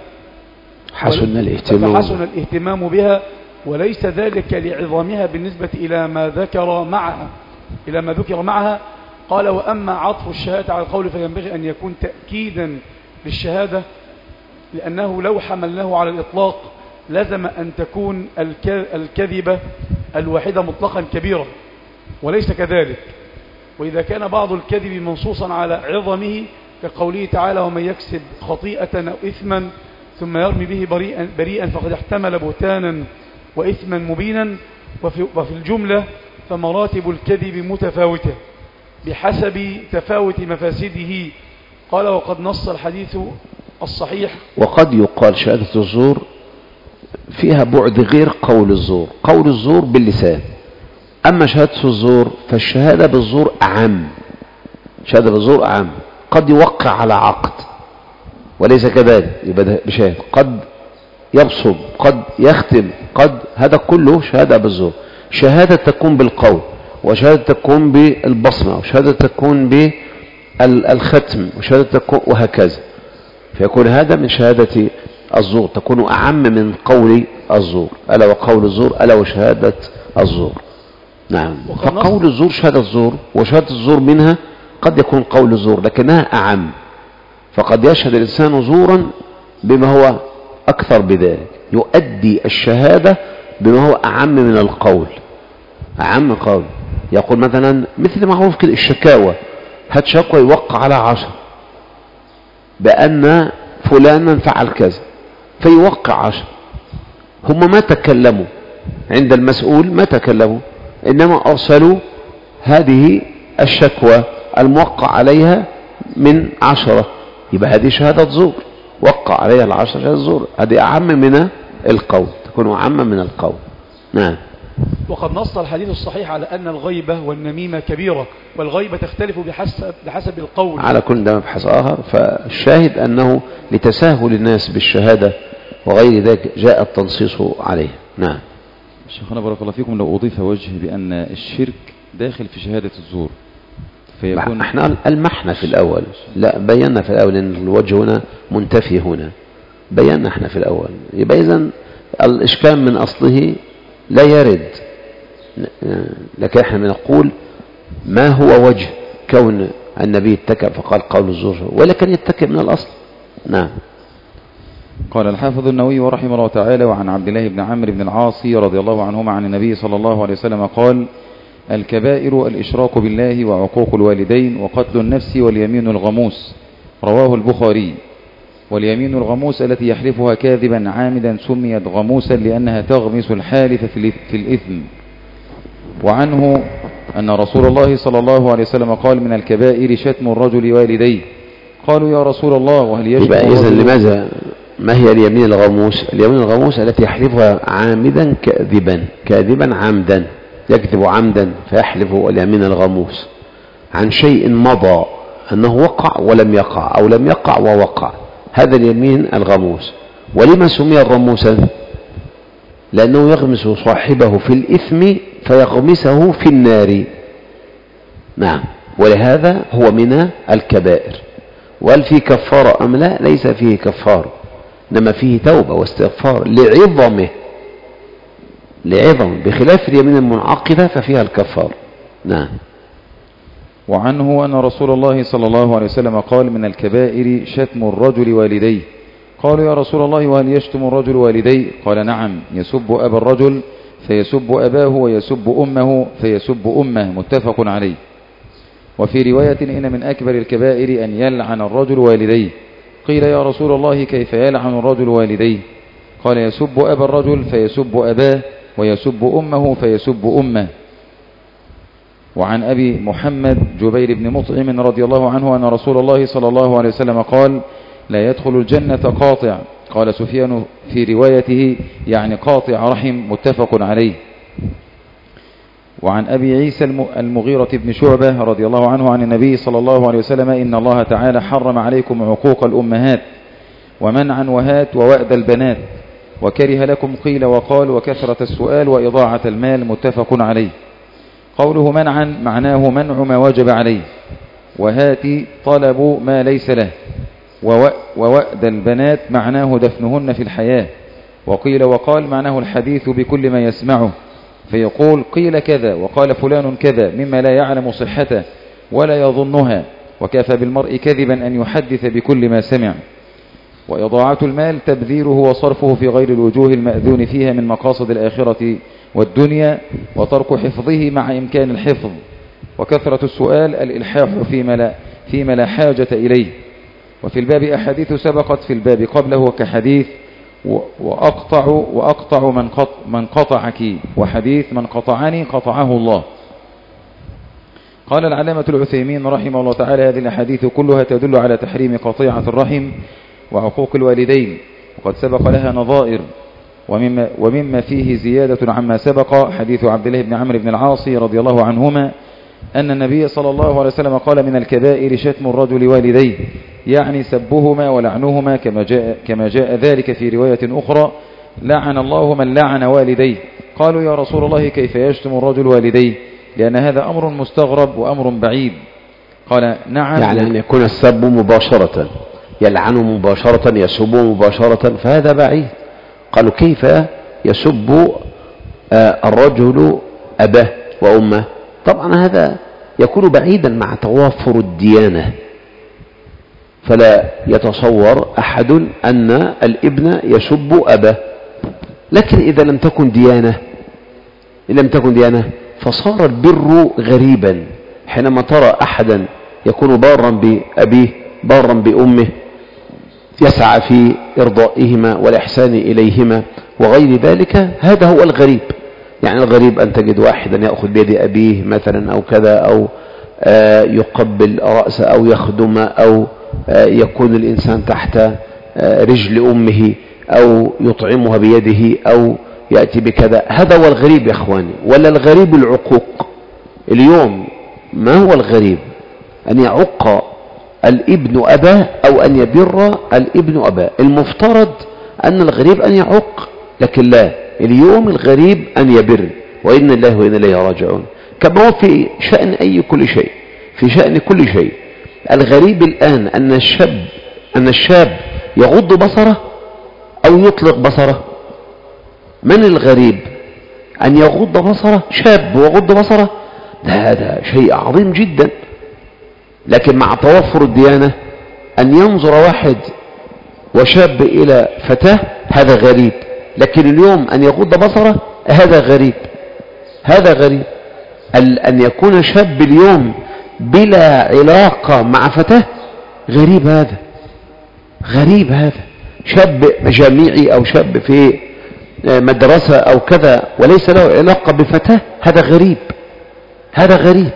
حسن الاهتمام فحسن الاهتمام بها وليس ذلك لعظامها بالنسبة إلى ما ذكر معها إلى ما ذكر معها. قال: وأما عطف الشهادة على القول فينبغي أن يكون تأكيدا للشهادة، لأنه لو حملناه على الإطلاق لزم أن تكون الكذبة الواحدة مطلقا كبيرة، وليس كذلك. وإذا كان بعض الكذب منصوصا على عظمه كقوله تعالى: ومن يكسب خطيئة أو إثما ثم يرمي به بريئا, بريئا فقد احتمل بهتانا وإثما مبينا. وفي, وفي الجملة فمراتب الكذب متفاوتة بحسب تفاوت مفاسده. قال: وقد نص الحديث الصحيح. وقد يقال شهادة الزور فيها بعد غير قول الزور. قول الزور باللسان، أما شهادة الزور فالشهادة بالزور أعم. شهادة بالزور أعم. قد يوقع على عقد وليس كذلك، يبقى بشهادة. قد يبصب، قد يختم، قد، هذا كله شهادة بالزور. شهادة تكون بالقول، وشهادة تكون بالبصمة، وشهادة تكون بالختم، وشهادة تكون وهكذا. فيكون هذا من شهادة الزور، تكون أعم من قول الزور. ألا وقول الزور ألا وشهادة الزور. نعم. فقول الزور شهادة الزور، وشهادة الزور منها قد يكون قول الزور لكنها أعم. فقد يشهد الإنسان زورا بما هو أكثر بذلك، يؤدي الشهادة بما هو أعم من القول. أعم قول، يقول مثلا مثل معروف كده الشكاوى، هات شكوى يوقع على عشر بأن فلانا فعل كذا، فيوقع عشر. هم ما تكلموا عند المسؤول، ما تكلموا، إنما أرسلوا هذه الشكوى الموقع عليها من عشرة، يبقى هذه شهادة زور، وقع عليها العشرة شهادة زور. هذه أعم من القول، تكون أعم من القول. نعم. وقد نص الحديث الصحيح على أن الغيبة والنميمة كبيرة، والغيبة تختلف بحسب, بحسب القول. على كل ده مبحث آخر. فالشاهد أنه لتساهل الناس بالشهادة وغير ذلك جاء التنصيص عليه. نعم. شيخنا بارك الله فيكم، لو أضيف وجه بأن الشرك داخل في شهادة الزور فيكون احنا المحنا في الأول، لا بينا في الأول أن الوجه هنا منتفي، هنا بينا احنا في الأول. يبقى إذن الإشكال من أصله لا يرد، لكن احنا بنقول ما هو وجه كون النبي اتكى فقال قول الزور، ولكن يتكى من الأصل. نعم. قال الحافظ النووي رحمه الله تعالى: وعن عبد الله بن عمرو بن العاص رضي الله عنهما عن النبي صلى الله عليه وسلم قال: الكبائر الإشراك بالله وعقوق الوالدين وقتل النفس واليمين الغموس. رواه البخاري. واليمين الغموس التي يحلفها كاذبا عامدا سميت غموسا لأنها تغمس الحالف في الإثم. وعنه أن رسول الله صلى الله عليه وسلم قال: من الكبائر شتم الرجل والديه. قالوا: يا رسول الله وهل يشتم يبقى إذن لماذا ما هي اليمين الغموس؟ اليمين الغموس التي يحلفها عامدا كاذبا، كاذبا عمدا، يكذب عمدا فيحلف اليمين الغموس عن شيء مضى أنه وقع ولم يقع، أو لم يقع ووقع، هذا اليمين الغموس. ولما سمي الغموسا؟ لأنه يغمس صاحبه في الإثم فيغمسه في النار. نعم. ولهذا هو من الكبائر. وهل فيه كفارة أم لا؟ ليس فيه كفارة، إنما فيه توبة واستغفار لعظمه لعظم، بخلاف اليمين المنعقدة ففيها الكفار. نعم. وعنه أن رسول الله صلى الله عليه وسلم قال: من الكبائر شتم الرجل والديه. قالوا: يا رسول الله وهل يشتم الرجل والديه؟ قال: نعم، يسب أبا الرجل فيسب أباه، ويسب أمه فيسب أمه، متفق عليه. وفي رواية: إن من أكبر الكبائر أن يلعن الرجل والديه. قيل: يا رسول الله كيف يلعن الرجل والديه؟ قال: يسب أبا الرجل فيسب أباه، ويسب أمه فيسب أمه. وعن أبي محمد جبير بن مطعم رضي الله عنه أن رسول الله صلى الله عليه وسلم قال: لا يدخل الجنة قاطع. قال سفيان في روايته: يعني قاطع رحم، متفق عليه. وعن أبي عيسى المغيرة بن شعبة رضي الله عنه عن النبي صلى الله عليه وسلم: إن الله تعالى حرم عليكم عقوق الأمهات ومنعا وهات ووأد البنات، وكره لكم قيل وقال وكثرة السؤال وإضاعة المال، متفق عليه. قوله منعا معناه منع ما وجب عليه، وهات طلب ما ليس له، ووأد البنات معناه دفنهن في الحياة. وقيل وقال معناه الحديث بكل ما يسمعه، فيقول قيل كذا وقال فلان كذا مما لا يعلم صحته ولا يظنها، وكفى بالمرء كذبا أن يحدث بكل ما سمع. وإضاعة المال تبذيره وصرفه في غير الوجوه المأذون فيها من مقاصد الآخرة والدنيا، وترك حفظه مع إمكان الحفظ. وكثرة السؤال الإلحاح فيما لا, فيما لا حاجة إليه. وفي الباب أحاديث سبقت في الباب قبله كحديث وأقطع, وأقطع من, قط من قطعك، وحديث من قطعني قطعه الله. قال العلامة العثيمين رحمه الله تعالى: هذه الأحاديث كلها تدل على تحريم قطيعة الرحم وعقوق الوالدين، وقد سبق لها نظائر. ومما, ومما فيه زيادة عما سبق حديث عبد الله بن عمرو بن العاص رضي الله عنهما أن النبي صلى الله عليه وسلم قال: من الكبائر شتم الرجل والديه، يعني سبهما ولعنهما، كما جاء, كما جاء ذلك في رواية أخرى: لعن الله من لعن والديه. قالوا: يا رسول الله كيف يشتم الرجل والديه؟ لأن هذا أمر مستغرب وأمر بعيد. قال: نعم، يعني أن يكون السب مباشرة، يلعنه مباشرة، يسبه مباشرة، فهذا بعيد. قالوا: كيف يسب الرجل أباه وأمه؟ طبعا هذا يكون بعيدا مع توافر الديانة، فلا يتصور أحد أن الابن يسب أباه. لكن إذا لم تكن ديانة إن لم تكن ديانة فصار البر غريبا، حينما ترى أحدا يكون بارا بأبيه بارا بأمه، يسعى في إرضائهما والإحسان إليهما وغير ذلك، هذا هو الغريب. يعني الغريب أن تجد واحدا يأخذ بيد أبيه مثلا أو كذا، أو يقبل رأسه، أو يخدم، أو يكون الإنسان تحت رجل أمه، أو يطعمها بيده، أو يأتي بكذا. هذا هو الغريب يا أخواني. ولا الغريب العقوق. اليوم ما هو الغريب؟ أن يعق الابن أباه أو أن يبر الابن أباه. المفترض أن الغريب أن يعق، لكن لا، اليوم الغريب أن يبر، وإن الله وإن إليه راجعون. كما هو في شأن أي كل شيء، في شأن كل شيء. الغريب الآن أن الشاب أن الشاب يغض بصره أو يطلق بصره. من الغريب؟ أن يغض بصره، شاب ويغض بصره، هذا شيء عظيم جدا. لكن مع توفر الديانة أن ينظر واحد وشاب إلى فتاة، هذا غريب. لكن اليوم أن يغض بصره، هذا غريب، هذا غريب. أن يكون شاب اليوم بلا علاقة مع فتاة، غريب، هذا غريب. هذا شاب جامعي أو شاب في مدرسة أو كذا وليس له علاقة بفتاة، هذا غريب، هذا غريب.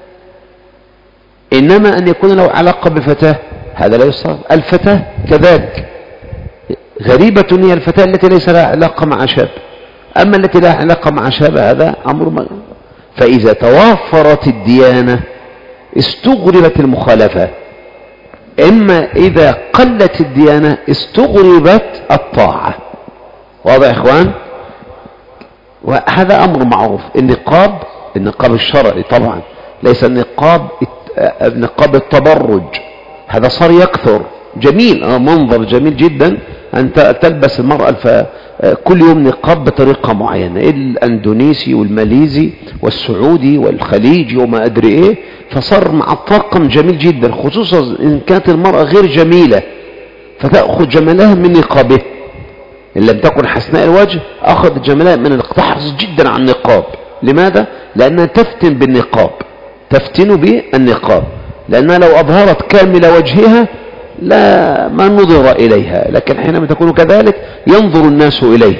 إنما أن يكون له علاقة بفتاة، هذا لا يصاب. الفتاة كذلك غريبة، هي الفتاة التي ليس لها علاقة مع شاب. أما التي لها علاقة مع شاب هذا أمر ما. فإذا توافرت الديانة استغربت المخالفة. إما إذا قلت الديانة استغربت الطاعة. واضح يا إخوان؟ وهذا أمر معروف. النقاب النقاب الشرعي طبعا، ليس النقاب نقاب التبرج، هذا صار يكثر، جميل، منظر جميل جدا، أن تلبس المرأة الف... كل يوم نقاب بطريقة معينة، الأندونيسي والماليزي والسعودي والخليجي وما أدري إيه، فصار مع الطاقم جميل جدا، خصوصا إن كانت المرأة غير جميلة فتأخذ جمالها من نقابه، إن لم تكن حسناء الوجه أخذ جمالها من تحرص جدا عن النقاب. لماذا؟ لأنها تفتن بالنقاب، تفتن بالنقاب، لأنها لو أظهرت كامل وجهها لا ما نظر إليها، لكن حينما تكون كذلك ينظر الناس إليه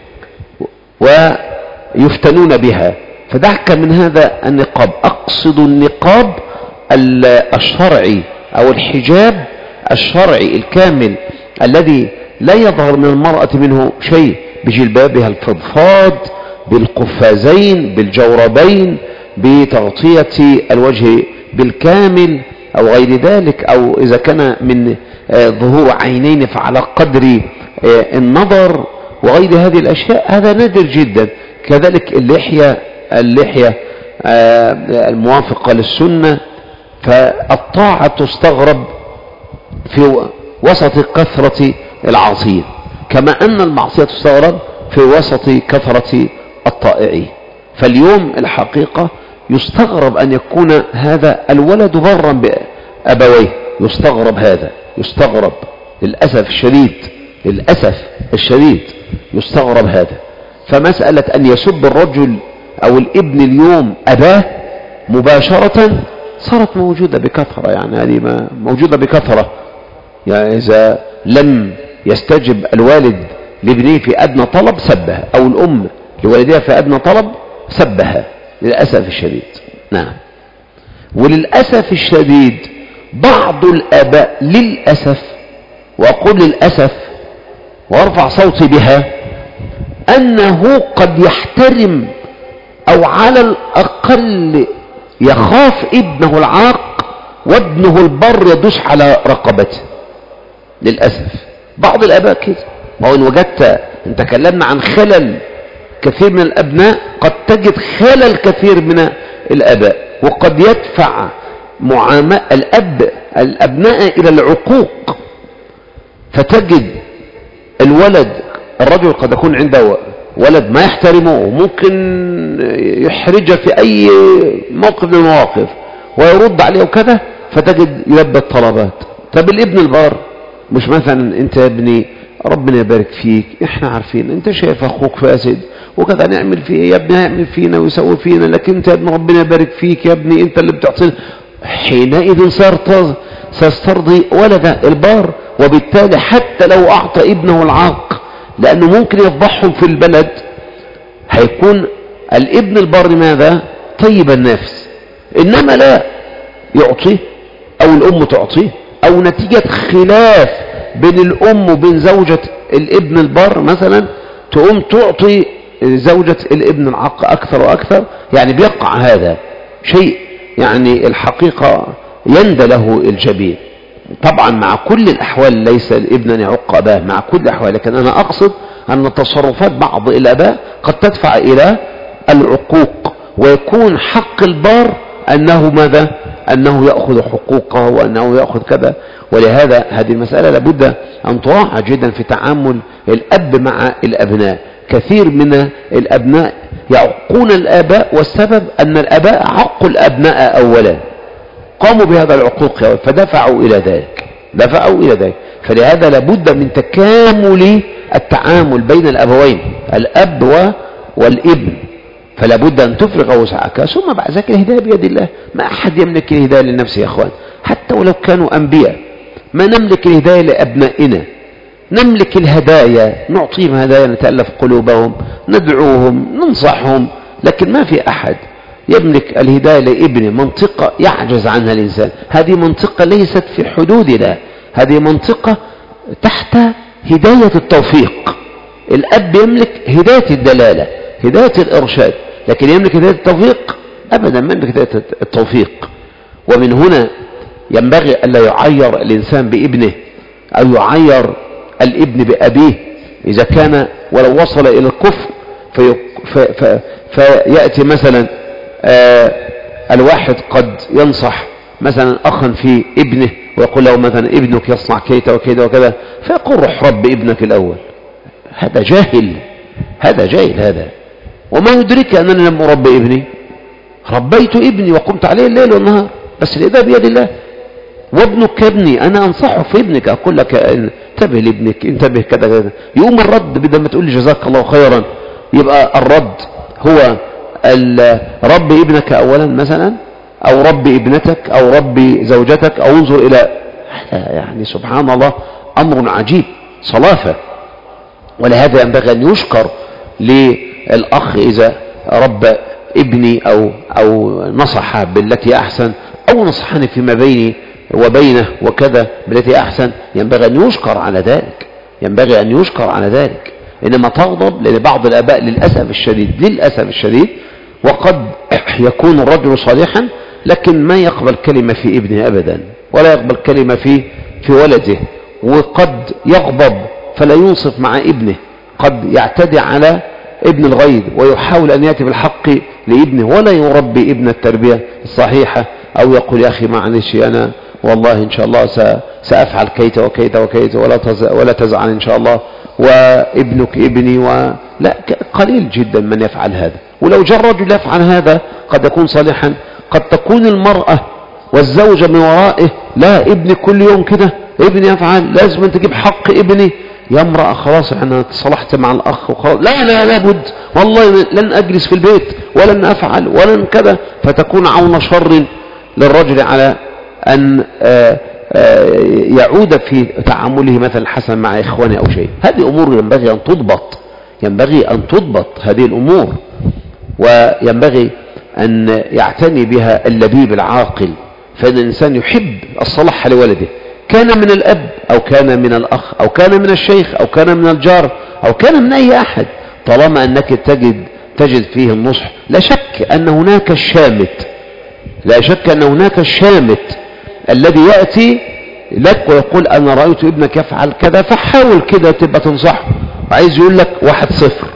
ويفتنون بها. فدعك من هذا النقاب، أقصد النقاب الشرعي أو الحجاب الشرعي الكامل الذي لا يظهر من المرأة منه شيء، بجلبابها الفضفاض، بالقفازين، بالجوربين، بتغطية الوجه بالكامل أو غير ذلك، أو إذا كان من ظهور عينين فعلى قدر النظر وغير هذه الأشياء، هذا نادر جدا. كذلك اللحية اللحية الموافقة للسنة، فالطاعة تستغرب في وسط كثرة العاصين، كما أن المعصية تستغرب في وسط كثرة الطائعين. فاليوم الحقيقة يستغرب أن يكون هذا الولد برا بأبويه، يستغرب هذا، يستغرب للأسف الشديد، للأسف الشديد يستغرب هذا. فمسألة أن يسب الرجل أو الابن اليوم أباه مباشرة صارت موجودة بكثرة، يعني هذه ما موجودة بكثرة. يعني إذا لم يستجب الوالد لابنه في أدنى طلب سبها، أو الأم لوالدها في أدنى طلب سبها، للأسف الشديد. نعم. وللأسف الشديد بعض الآباء للأسف، وأقول للأسف وارفع صوتي بها، أنه قد يحترم أو على الأقل يخاف ابنه العاق وابنه البر يدوس على رقبته. للأسف بعض الآباء كده. ما هو إن وجدت، إن تكلمنا عن خلل كثير من الأبناء، قد تجد خلل كثير من الآباء، وقد يدفع معاملة الأب الأبناء إلى العقوق. فتجد الولد، الرجل قد يكون عنده ولد ما يحترمه وممكن يحرجه في أي موقف من المواقف ويرد عليه وكذا، فتجد يلبي الطلبات. طب الابن البار مش مثلا انت يا ابني ربنا يبارك فيك، احنا عارفين انت شايف اخوك فاسد وكذا، نعمل فيه يا ابني، هيعمل فينا ويسوي فينا، لكن انت يا ابني ربنا يبارك فيك يا ابني، انت اللي بتعطينا. حينئذ صارت سترضي ولد البار، وبالتالي حتى لو اعطى ابنه العاق لانه ممكن يفضحهم في البلد، هيكون الابن البار ماذا؟ طيب النفس. انما لا يعطيه او الام تعطيه، او نتيجة خلاف بين الام وبين زوجة الابن البار مثلا، تقوم تعطي زوجة الابن العاق اكثر واكثر. يعني بيقع هذا شيء يعني الحقيقة يندى له الجبين. طبعا مع كل الاحوال ليس الابن ان يعق اباه مع كل الاحوال، لكن انا اقصد ان تصرفات بعض الاباء قد تدفع الى العقوق، ويكون حق البار انه ماذا؟ انه يأخذ حقوقه وانه يأخذ كذا. ولهذا هذه المسألة لابد ان تراعى جدا في تعامل الاب مع الابناء. كثير من الابناء يعقون الاباء، والسبب ان الاباء عقوا الابناء اولا، قاموا بهذا العقوق فدفعوا الى ذلك، دفعوا الى ذلك. فلهذا لابد من تكامل التعامل بين الابوين، الاب والابن، فلا بد ان تفرغ وسعك. ثم بعد ذلك الهدايه بيد الله، ما احد يملك الهدايه لنفسه يا اخوان، حتى ولو كانوا انبياء. ما نملك الهدايه لابنائنا، نملك الهدايا، نعطيهم هدايا نتالف قلوبهم، ندعوهم، ننصحهم، لكن ما في احد يملك الهدايه لابنه. منطقه يعجز عنها الانسان، هذه منطقه ليست في حدودنا، هذه منطقه تحت هدايه التوفيق. الاب يملك هدايه الدلاله، هدايه الارشاد، لكن يملك هدايه التوفيق ابدا ما يملك هدايه التوفيق. ومن هنا ينبغي الا يعير الانسان بابنه او يعير الابن بابيه اذا كان ولو وصل الى الكفر. في في في فياتي مثلا آه الواحد قد ينصح مثلا أخا في ابنه ويقول له مثلا ابنك يصنع كيت وكيت وكذا، فيقول روح رب ابنك الأول. هذا جاهل، هذا جاهل هذا. وما يدرك أنني لم أربي ابني؟ ربيت ابني وقمت عليه الليل والنهار، بس الإداء بيد الله. وابنك ابني، أنا أنصحه في ابنك، أقول لك انتبه لابنك، انتبه كذا كذا. يقوم الرد بدل ما تقول لي جزاك الله خيرا، يبقى الرد هو رب ابنك أولا مثلا، أو رب ابنتك، أو رب زوجتك، أو انظر إلى، يعني سبحان الله أمر عجيب صلافة. ولهذا ينبغي أن يشكر للأخ إذا رب ابني أو, أو نصح بالتي أحسن، أو نصحني فيما بيني وبينه وكذا بالتي أحسن، ينبغي أن يشكر على ذلك، ينبغي أن يشكر على ذلك. إنما تغضب لأن بعض الآباء للأسف الشديد للأسف الشديد وقد يكون الرجل صالحا لكن ما يقبل كلمة في ابنه أبدا، ولا يقبل كلمة في في ولده، وقد يغضب فلا ينصف مع ابنه، قد يعتدي على ابن الغير ويحاول أن يأتي بالحق لابنه ولا يربي ابن التربية الصحيحة، أو يقول يا أخي معلش أنا والله إن شاء الله سأفعل كيت وكيت وكيت ولا ولا تزعل إن شاء الله، وابنك ابني، ولا قليل جدا من يفعل هذا. ولو جاء الرجل يفعل هذا قد يكون صالحا. قد تكون المرأة والزوجة من ورائه لا ابني كل يوم كده، ابني يفعل، لازم أن تجيب حق ابني. يا امرأة خلاص انا صلحت مع الأخ وخلاص، لا لا لابد والله لن أجلس في البيت ولن أفعل ولن كذا، فتكون عون شر للرجل على أن يعود في تعامله مثلا حسن مع إخوانه أو شيء. هذه أمور ينبغي أن تضبط، ينبغي أن تضبط هذه الأمور، وينبغي أن يعتني بها اللبيب العاقل. فإن الإنسان يحب الصلاح لولده، كان من الأب أو كان من الأخ أو كان من الشيخ أو كان من الجار أو كان من أي أحد، طالما أنك تجد تجد فيه النصح. لا شك أن هناك الشامت، لا شك أن هناك الشامت الذي يأتي لك ويقول أنا رأيت ابنك يفعل كذا، فحاول كده تبقى تنصحه، وعايز يقول لك واحد صفر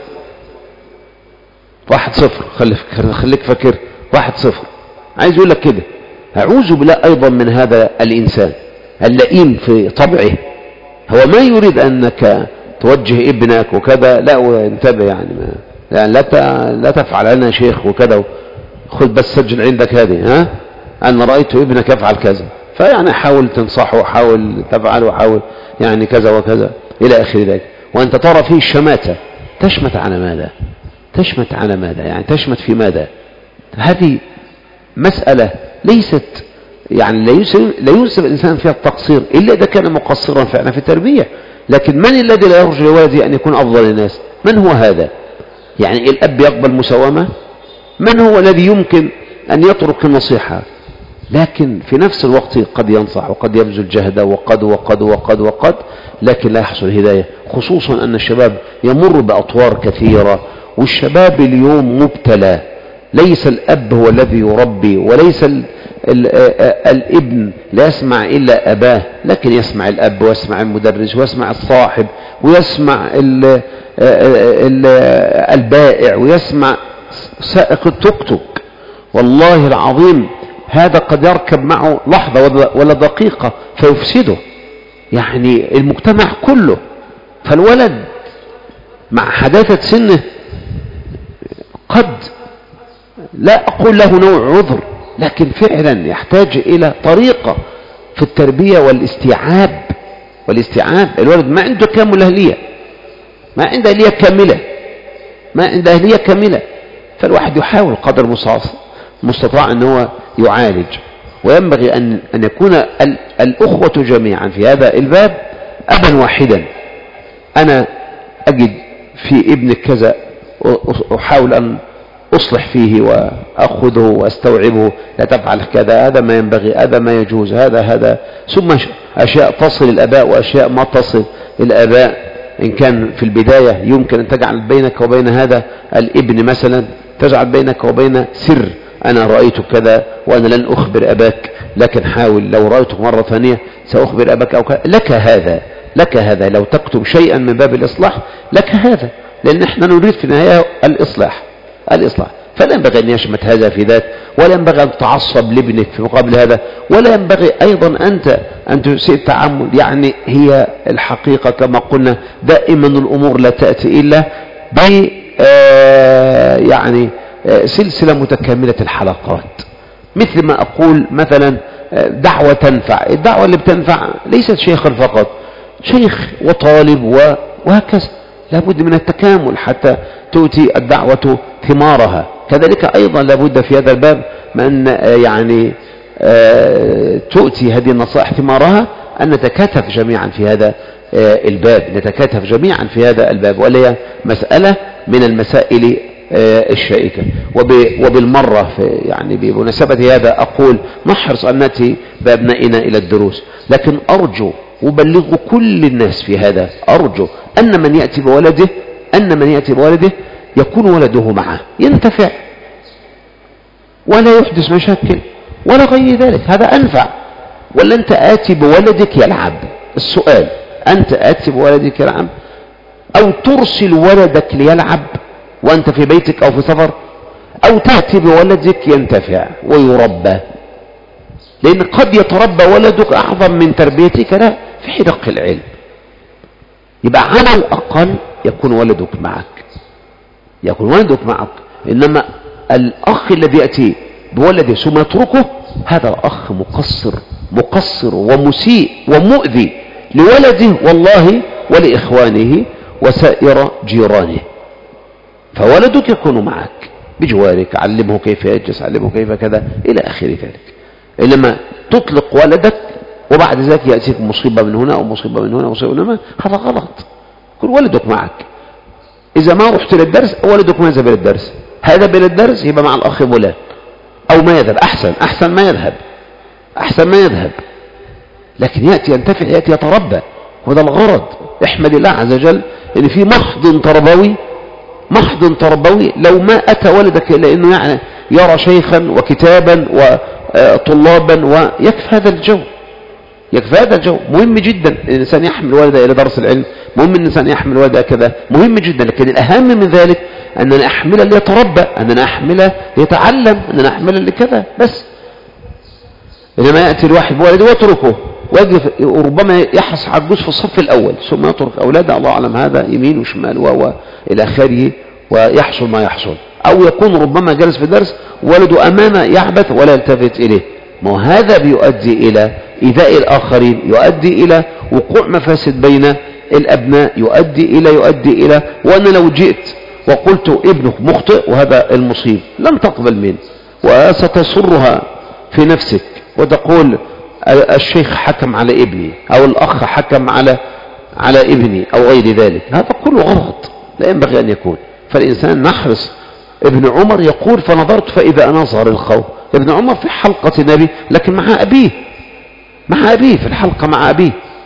واحد صفر خليك فاكر واحد صفر، عايز يقول لك كده. أعوذ بالله أيضا من هذا الإنسان اللئيم في طبعه، هو ما يريد أنك توجه ابنك وكذا، لا وانتبه يعني, ما يعني لا لا تفعل لنا شيخ وكذا، خذ بس سجل عندك هذه، ها أنا رأيت ابنك يفعل كذا، فيعني حاول تنصحه وحاول تفعل وحاول يعني كذا وكذا إلى آخر ذلك. وأنت ترى فيه الشماتة، تشمت على ماذا؟ تشمت على ماذا؟ يعني تشمت في ماذا؟ هذه مسألة ليست يعني لا ينسب لا ينسب الإنسان فيها التقصير إلا إذا كان مقصرا فعلا في التربية. لكن من الذي لا يرجو لولده أن يكون أفضل الناس؟ من هو هذا؟ يعني الأب يقبل مساومة؟ من هو الذي يمكن أن يترك النصيحة؟ لكن في نفس الوقت قد ينصح وقد يبذل جهده وقد وقد وقد وقد لكن لا يحصل هداية، خصوصا أن الشباب يمر بأطوار كثيرة، والشباب اليوم مبتلى. ليس الأب هو الذي يربي، وليس ال ال الابن لا يسمع إلا أباه، لكن يسمع الأب ويسمع المدرس ويسمع الصاحب ويسمع ال ال البائع ويسمع سائق التوك توك. والله العظيم هذا قد يركب معه لحظة ولا دقيقة فيفسده يعني المجتمع كله. فالولد مع حداثة سنه قد لا أقول له نوع عذر، لكن فعلا يحتاج إلى طريقة في التربية والاستيعاب والاستيعاب. الولد ما عنده كامل أهلية، ما عنده أهلية كاملة، ما عنده أهلية كاملة. فالواحد يحاول قدر مستطاع أن هو يعالج. وينبغي أن أن يكون الأخوة جميعا في هذا الباب أبا واحدا. أنا أجد في ابنك كذا، أحاول أن أصلح فيه وأخذه وأستوعبه، لا تفعل كذا، هذا ما ينبغي، هذا ما يجوز، هذا هذا ثم أشياء تصل الأباء وأشياء ما تصل الأباء. إن كان في البداية يمكن أن تجعل بينك وبين هذا الابن مثلا، تجعل بينك وبين سر، أنا رأيت كذا وأنا لن أخبر أباك، لكن حاول لو رأيتك مرة ثانية سأخبر أباك أو كذا. لك هذا لك هذا لو تكتب شيئا من باب الإصلاح لك هذا، لأن احنا نريد في النهاية الإصلاح الإصلاح فلا ينبغي أن يشمت هذا في ذات، ولا ينبغي أن تتعصب لابنك في مقابل هذا، ولا ينبغي أيضا أنت أن تسيء التعامل. يعني هي الحقيقة كما قلنا دائما الأمور لا تأتي إلا ب يعني سلسلة متكاملة الحلقات. مثل ما أقول مثلا دعوة تنفع، الدعوة اللي بتنفع ليست شيخا فقط، شيخ وطالب وهكذا، لابد من التكامل حتى تؤتي الدعوة ثمارها. كذلك أيضا لابد في هذا الباب من يعني تؤتي هذه النصائح ثمارها أن نتكاتف جميعا في هذا الباب، نتكاتف جميعا في هذا الباب، ولا مسألة من المسائل الشائكة. وبالمرة في يعني بمناسبة هذا أقول نحرص أن نأتي بأبنائنا إلى الدروس، لكن أرجو وبلغوا كل الناس في هذا، أرجو أن من يأتي بولده أن من يأتي بولده يكون ولده معه ينتفع ولا يحدث مشاكل ولا غير ذلك، هذا أنفع. ولا أنت آتي بولدك يلعب، السؤال أنت آتي بولدك يلعب أو ترسل ولدك ليلعب وأنت في بيتك أو في سفر، أو تأتي بولدك ينتفع ويربى، لأن قد يتربى ولدك أعظم من تربيتك لا في حدق العلم. يبقى على الأقل يكون ولدك معك، يكون ولدك معك. إنما الأخ الذي يأتي بولده ثم يتركه، هذا الأخ مقصر مقصر ومسيء ومؤذي لولده والله ولإخوانه وسائر جيرانه. فولدك يكون معك بجوارك، علمه كيف يجلس، علمه كيف كذا إلى آخر ذلك. إنما تطلق ولدك وبعد ذلك يأتيك مصيبة من هنا أو مصيبة من هنا مصيبة من هنا، هذا غلط. كل ولدك معك. إذا ما رحت للدرس ولدك ما يذهب إلى الدرس، هذا إلى الدرس يبقى مع الأخ فلان، أو ما يذهب أحسن أحسن ما يذهب أحسن ما يذهب لكن يأتي ينتفع، يأتي يتربى، وهذا الغرض. احمد الله عز وجل إن في محض تربوي محض تربوي لو ما أتى ولدك إلا أنه يعني يرى شيخا وكتابا وطلابا ويكفى هذا الجو، يكفى هذا الجو. مهم جدا الإنسان يحمل ولده إلى درس العلم، مهم الإنسان يحمل ولده كذا، مهم جدا. لكن الأهم من ذلك أننا أحمله ليتربى، أننا أحمله ليتعلم، أننا أحمله لكذا بس. إنما يأتي الواحد بولده ويتركه وربما يحرص على الجزء في الصف الأول ثم يترك أولاده الله أعلم هذا يمين وشمال وإلى آخره ويحصل ما يحصل. أو يكون ربما جلس في الدرس ولده أمامه يعبث ولا يلتفت إليه، ما هذا بيؤدي إلى إيذاء الآخرين، يؤدي إلى وقوع مفاسد بين الأبناء، يؤدي إلى يؤدي إلى وأنا لو جئت وقلت ابنك مخطئ وهذا المصيب لم تقبل منه وستصرها في نفسك وتقول الشيخ حكم على ابني أو الأخ حكم على على ابني أو غير ذلك. هذا كله غلط لا ينبغي أن يكون. فالإنسان نحرص. ابن عمر يقول فنظرت فإذا أنا ظهر الخوف. ابن عمر في حلقة النبي لكن مع أبيه مع أبيه في الحلقة مع أبيه،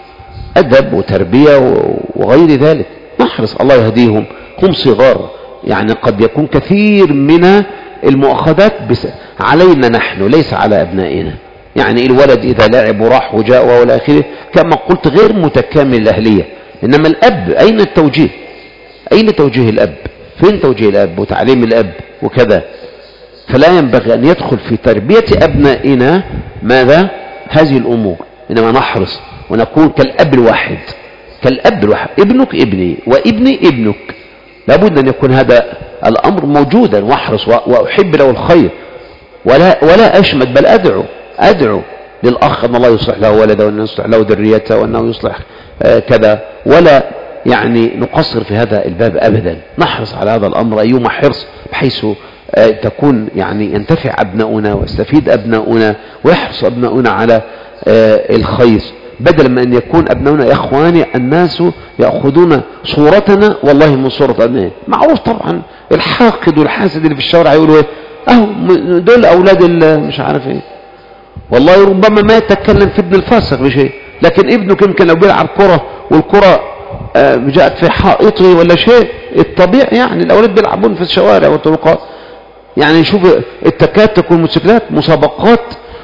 أدب وتربية وغير ذلك. نحرص الله يهديهم، هم صغار يعني قد يكون كثير من المؤاخذات علينا نحن ليس على أبنائنا. يعني الولد إذا لعب وراح وجاء وإلى آخره كما قلت غير متكامل الأهلية. إنما الأب أين التوجيه؟ أين توجيه الأب؟ فين توجيه الأب وتعليم الأب وكذا؟ فلا ينبغي أن يدخل في تربية أبنائنا ماذا؟ هذه الأمور. إنما نحرص ونكون كالأب الواحد كالأب الواحد. ابنك ابني وابني ابنك، لابد أن يكون هذا الأمر موجودا. واحرص وأحب له الخير ولا ولا أشمت بل أدعو أدعو للأخ أن الله يصلح له ولده وأن يصلح له ذريته وأنه يصلح آه كذا، ولا يعني نقصر في هذا الباب أبدا. نحرص على هذا الأمر أيما حرص بحيث آه تكون يعني ينتفع أبناؤنا ويستفيد أبناؤنا ويحرص أبناؤنا على آه الخير، بدلا من أن يكون أبناؤنا يا إخواني الناس يأخذون صورتنا والله من صورة أبنائهم. معروف طبعا الحاقد والحاسد اللي في الشوارع يقولوا ايه اهو دول أولاد مش عارف ايه. والله ربما ما يتكلم في ابن الفاسق بشيء، لكن ابنك يمكن لو بيلعب كرة والكرة آه جاءت في حائطه ولا شيء الطبيعي يعني الأولاد بيلعبون في الشوارع والطرقات. يعني شوف التكاتك والموتوسيكلات مسابقات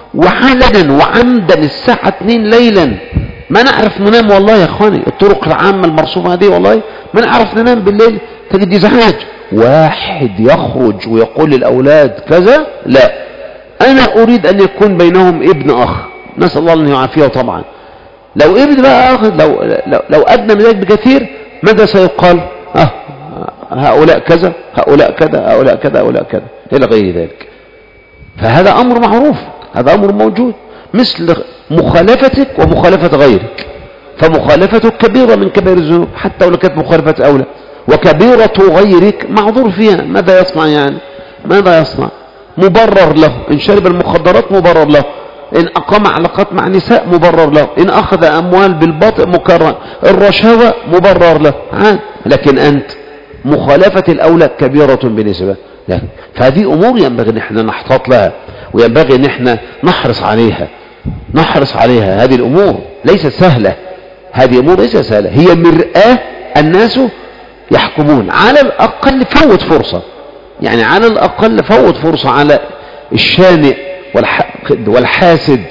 وعلنا وعمدا الساعة اتنين ليلا ما نعرف ننام والله يا اخواني. الطرق العامة المرصوفة هذه والله ما نعرف ننام بالليل تجد إزعاج. واحد يخرج ويقول للأولاد كذا، لا، أنا أريد أن يكون بينهم ابن أخ، نسأل الله أن يعافيه طبعا. لو ابن بقى أخ، لو, لو, لو أدنى من ذلك بكثير، ماذا سيقال؟ أه هؤلاء كذا، هؤلاء كذا، هؤلاء كذا، هؤلاء كذا، إلى غير ذلك. فهذا أمر معروف، هذا أمر موجود، مثل مخالفتك ومخالفة غيرك. فمخالفتك كبيرة من كبائر الذنوب حتى ولو كانت مخالفة أولى، وكبيرة غيرك معذور فيها. ماذا يصنع يعني؟ ماذا يصنع؟ مبرر له. إن شرب المخدرات مبرر له، إن أقام علاقات مع نساء مبرر له، إن أخذ أموال بالباطئ مكرر، الرشاوى مبرر له عاد. لكن أنت مخالفة الأولى كبيرة بالنسبة له. فهذه أمور ينبغي أن احنا نحتاط لها، وينبغي أن احنا نحرص عليها نحرص عليها. هذه الأمور ليست سهلة، هذه أمور ليست سهلة، هي مرآة الناس يحكمون. على الأقل فوت فرصة، يعني على الأقل فوت فرصة على الشانئ والحقد والحاسد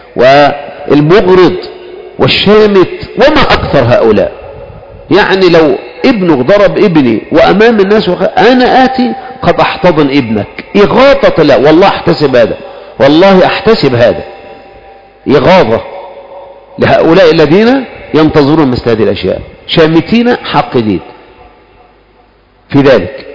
والمغرض والشامت وما أكثر هؤلاء. يعني لو ابنك ضرب ابني وأمام الناس وخ... أنا آتي قد أحتضن ابنك إغاظة. لا والله أحتسب هذا، والله أحتسب هذا إغاظة لهؤلاء الذين ينتظرون مثل هذه الأشياء، شامتين حاقدين في ذلك.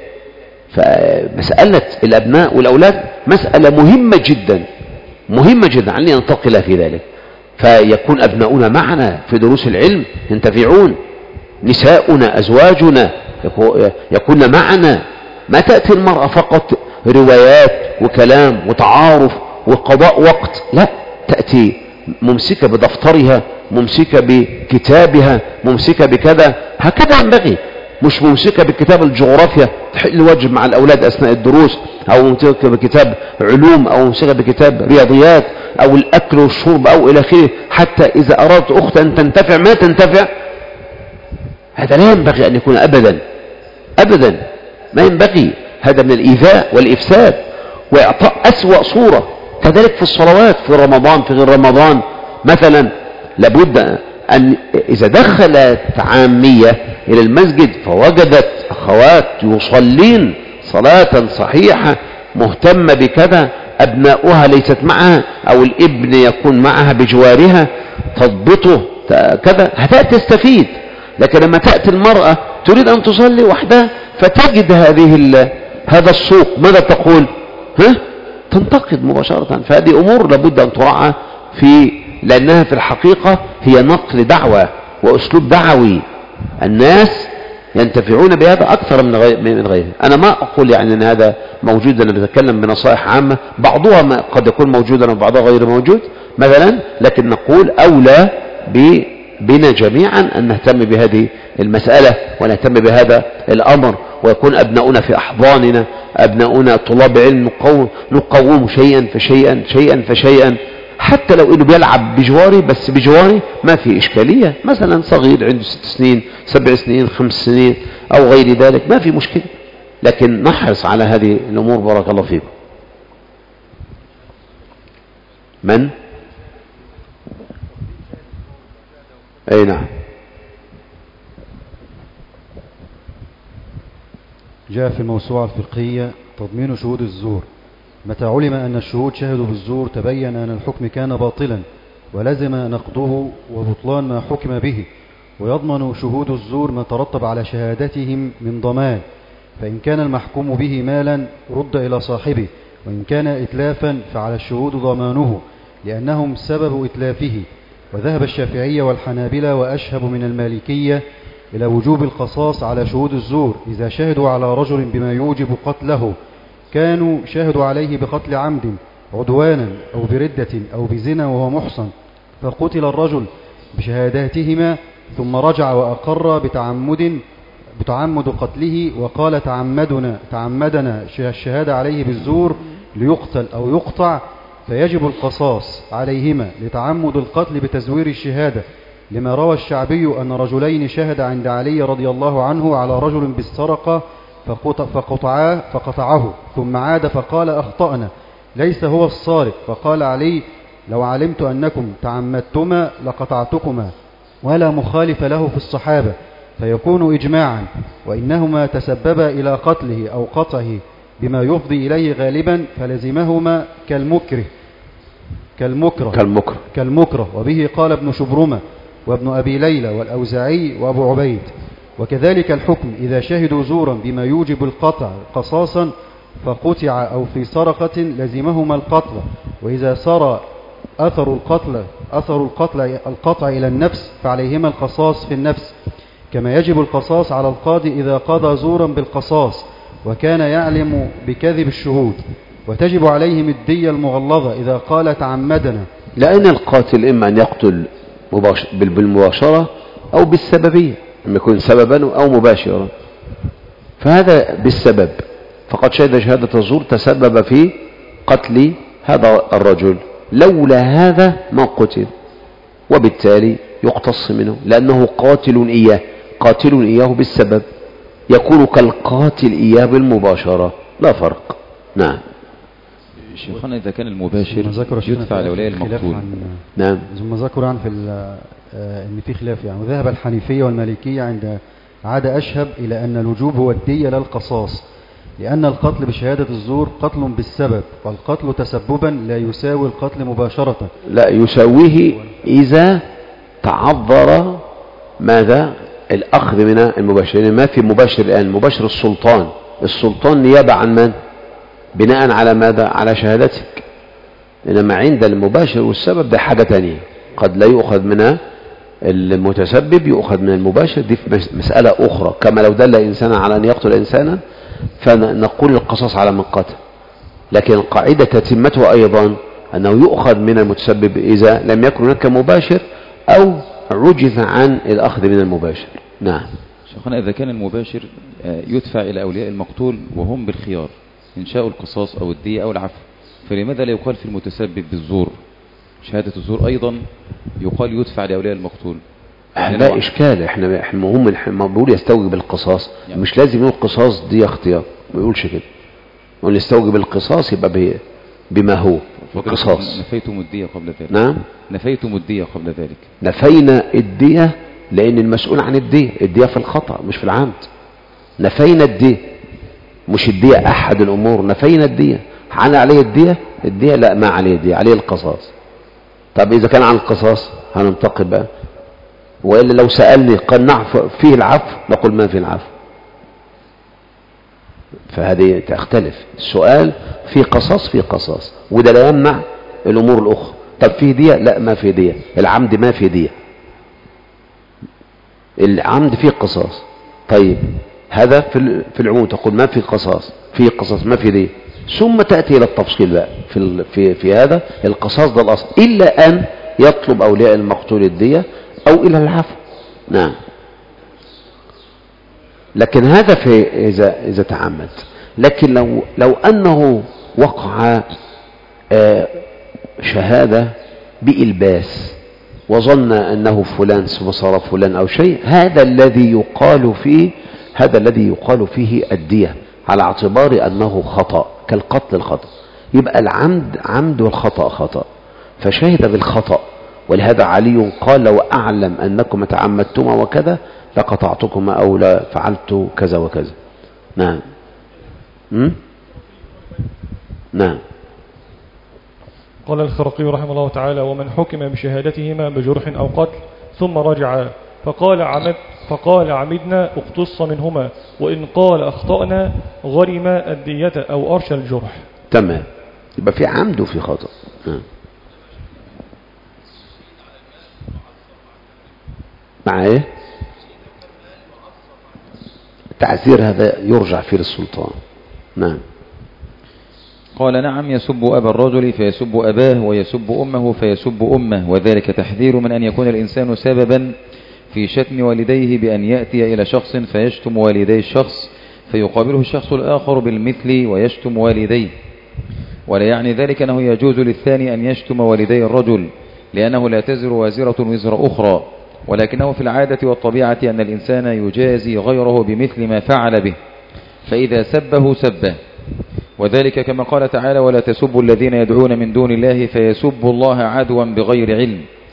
فمسألة الأبناء والأولاد مسألة مهمة جدا، مهمة جدا، علينا ننتقل في ذلك. فيكون أبناؤنا معنا في دروس العلم ينتفعون، نساؤنا أزواجنا يكون معنا. ما تأتي المرأة فقط روايات وكلام وتعارف وقضاء وقت، لا، تأتي ممسكة بدفترها، ممسكة بكتابها، ممسكة بكذا. هكذا ينبغي، مش ممسكة بكتاب الجغرافيا تحل واجب مع الأولاد أثناء الدروس، أو ممسكة بكتاب علوم، أو ممسكة بكتاب رياضيات، أو الأكل والشرب، أو إلى آخره. حتى إذا أردت أخت أن تنتفع ما تنتفع. هذا لا ينبغي أن يكون أبدا أبدا، ما ينبغي. هذا من الإيذاء والإفساد وإعطاء أسوأ صورة. كذلك في الصلوات، في رمضان، في غير رمضان مثلا، لابد أن إذا دخلت عامية إلى المسجد فوجدت أخوات يصلين صلاة صحيحة مهتمة بكذا، أبناؤها ليست معها، أو الابن يكون معها بجوارها تضبطه كذا، هتأتي تستفيد. لكن لما تأتي المرأة تريد أن تصلي وحدها فتجد هذه هذا السوق، ماذا تقول؟ ها؟ تنتقد مباشرة. فهذه أمور لابد أن تراعى، في لأنها في الحقيقة هي نقل دعوة وأسلوب دعوي، الناس ينتفعون بهذا أكثر من غير من غيره. أنا ما أقول يعني أن هذا موجود، أنا بتكلم بنصائح عامة، بعضها ما قد يكون موجودا وبعضها غير موجود مثلا، لكن نقول أولى بنا جميعا أن نهتم بهذه المسألة ونهتم بهذا الأمر، ويكون أبناؤنا في أحضاننا، أبناؤنا طلاب علم، نقوم نقوم شيئا فشيئا شيئا فشيئا، حتى لو إنه بيلعب بجواري، بس بجواري ما في إشكالية. مثلا صغير عنده ست سنين، سبع سنين، خمس سنين، أو غير ذلك، ما في مشكلة. لكن نحرص على هذه الأمور. بارك الله فيكم. من؟ أي نعم. جاء في الموسوعة الفقهية تضمين شهود الزور. متى علم أن الشهود شهدوا بالزور تبين أن الحكم كان باطلا، ولزم نقضه وبطلان ما حكم به، ويضمن شهود الزور ما ترتب على شهادتهم من ضمان. فإن كان المحكوم به مالا رد إلى صاحبه، وإن كان إتلافا فعلى الشهود ضمانه لأنهم سبب إتلافه. وذهب الشافعية والحنابلة وأشهب من المالكية إلى وجوب القصاص على شهود الزور إذا شهدوا على رجل بما يوجب قتله، كانوا شهدوا عليه بقتل عمد عدوانا أو بردة أو بزنا وهو محصن، فقتل الرجل بشهاداتهما، ثم رجع وأقر بتعمد بتعمد قتله وقال تعمدنا تعمدنا الشهادة عليه بالزور ليقتل أو يقطع، فيجب القصاص عليهما لتعمد القتل بتزوير الشهادة، لما روى الشعبي أن رجلين شهد عند علي رضي الله عنه على رجل بالسرقة فقطعاه فقطعه، ثم عاد فقال أخطأنا ليس هو السارق، فقال علي لو علمت أنكم تعمدتما لقطعتكما، ولا مخالف له في الصحابة. فيكون إجماعا، وإنهما تسببا إلى قتله أو قطعه بما يفضي إليه غالبا فلزمهما كالمكره كالمكره كالمكره كالمكره وبه قال ابن شبرمة وابن أبي ليلى والأوزاعي وأبو عبيد. وكذلك الحكم إذا شهدوا زورا بما يوجب القطع قصاصا فقطع أو في سرقة لزمهما القتل، وإذا صار أثر القتل أثر القتل القطع إلى النفس فعليهما القصاص في النفس، كما يجب القصاص على القاضي إذا قضى زورا بالقصاص وكان يعلم بكذب الشهود، وتجب عليهم الدية المغلظة إذا قال تعمدنا، لأن القاتل إما أن يقتل بالمباشرة أو بالسببية، إما يكون سببا أو مباشرا، فهذا بالسبب، فقد شهد شهادة الزور تسبب في قتل هذا الرجل، لولا هذا ما قتل، وبالتالي يقتص منه لأنه قاتل إياه قاتل إياه بالسبب، يكون كالقاتل إياه بالمباشرة، لا فرق. نعم. شيخنا إذا كان المباشر يدفع لولاء المقتول. نعم. ثم ذكروا عن في ان في خلاف يعني، وذهب الحنيفية والمالكية عند عاد أشهب إلى أن الوجوب هو الدية لا القصاص، لأن القتل بشهادة الزور قتل بالسبب، والقتل تسببا لا يساوي القتل مباشرة. لا يساويه إذا تعذر ماذا الأخذ من المباشر، ما في مباشر الآن، مباشر السلطان، السلطان نيابة عن من؟ بناء على ماذا؟ على شهادتك. إنما عند المباشر والسبب ده حاجة تانية، قد لا يؤخذ من المتسبب، يؤخذ من المباشر، دي مسألة أخرى. كما لو دل إنسانا على أن يقتل إنسانا فنقول القصاص على من قتل، لكن قاعدة تتمته أيضا أنه يؤخذ من المتسبب إذا لم يكن هناك مباشر أو عجز عن الأخذ من المباشر. نعم. شيخنا إذا كان المباشر يدفع إلى أولياء المقتول وهم بالخيار إن شاءوا القصاص أو الدية أو العفو، فلماذا لا يقال في المتسبب بالزور شهادة الزور أيضا يقال يدفع لأولياء المقتول؟ لا إشكال، احنا احنا مهم احنا بنقول يستوجب القصاص، يعني مش لازم يقول القصاص دي اختيار، ما يقولش كده، يقول يستوجب القصاص يبقى بما هو القصاص. نفيتم الدية قبل ذلك. نعم. نفيتم الدية قبل ذلك. نفينا الدية لأن المسؤول عن الدية، الدية في الخطأ مش في العمد. نفينا الدية، مش الدية أحد الأمور، نفينا الدية. عن عليه الدية، الدية لا، ما عليه الدية، عليه القصاص. طب إذا كان عن القصاص هننتقد بقى، وإلا لو سألني قال نعفو فيه العفو نقول ما فيه العفو، فهذه تختلف. السؤال في قصاص في قصاص، وده لا يمنع الأمور الأخرى. طب فيه دية؟ لا ما فيه دية. العمد ما فيه دية، العمد فيه قصاص. طيب هذا في العموم تقول ما فيه قصاص، فيه قصاص ما فيه دية، ثم تأتي إلى التفصيل بقى في, في, في هذا القصاص ده الأصل، إلا أن يطلب أولياء المقتول الدية أو إلى العفو. نعم. لكن هذا في إذا, إذا تعمد. لكن لو, لو أنه وقع آه شهادة بإلباس وظن أنه فلان ثم صار فلان أو شيء، هذا الذي يقال فيه هذا الذي يقال فيه الدية على اعتبار أنه خطأ كالقتل الخطأ. يبقى العمد عمد والخطأ خطأ، فشهد بالخطأ. ولهذا علي قال لو أعلم أنكم تعمدتما وكذا لقطعتكما أو لا فعلت كذا وكذا. نعم. م? نعم. قال الخرقي رحمه الله تعالى: ومن حكم بشهادتهما بجرح أو قتل ثم رجع فقال عمد فقال عمدنا اقتص منهما، وإن قال أخطأنا غرم الدية أو أرشى الجرح. تمام. يبقى في عمد وفي خطأ. نعم. مع ايه؟ التعزير هذا يرجع فيه للسلطان. نعم. قال: نعم، يسب أبا الرجل فيسب أباه، ويسب أمه فيسب أمه، وذلك تحذير من أن يكون الإنسان سببا في شتم والديه بأن يأتي إلى شخص فيشتم والدي الشخص فيقابله الشخص الآخر بالمثل ويشتم والديه، ولا يعني ذلك أنه يجوز للثاني أن يشتم والدي الرجل، لأنه لا تزر وازرة وزر أخرى، ولكنه في العادة والطبيعة أن الإنسان يجازي غيره بمثل ما فعل به، فإذا سبه سبه، وذلك كما قال تعالى: ولا تسبوا الذين يدعون من دون الله فيسبوا الله عدوا بغير علم،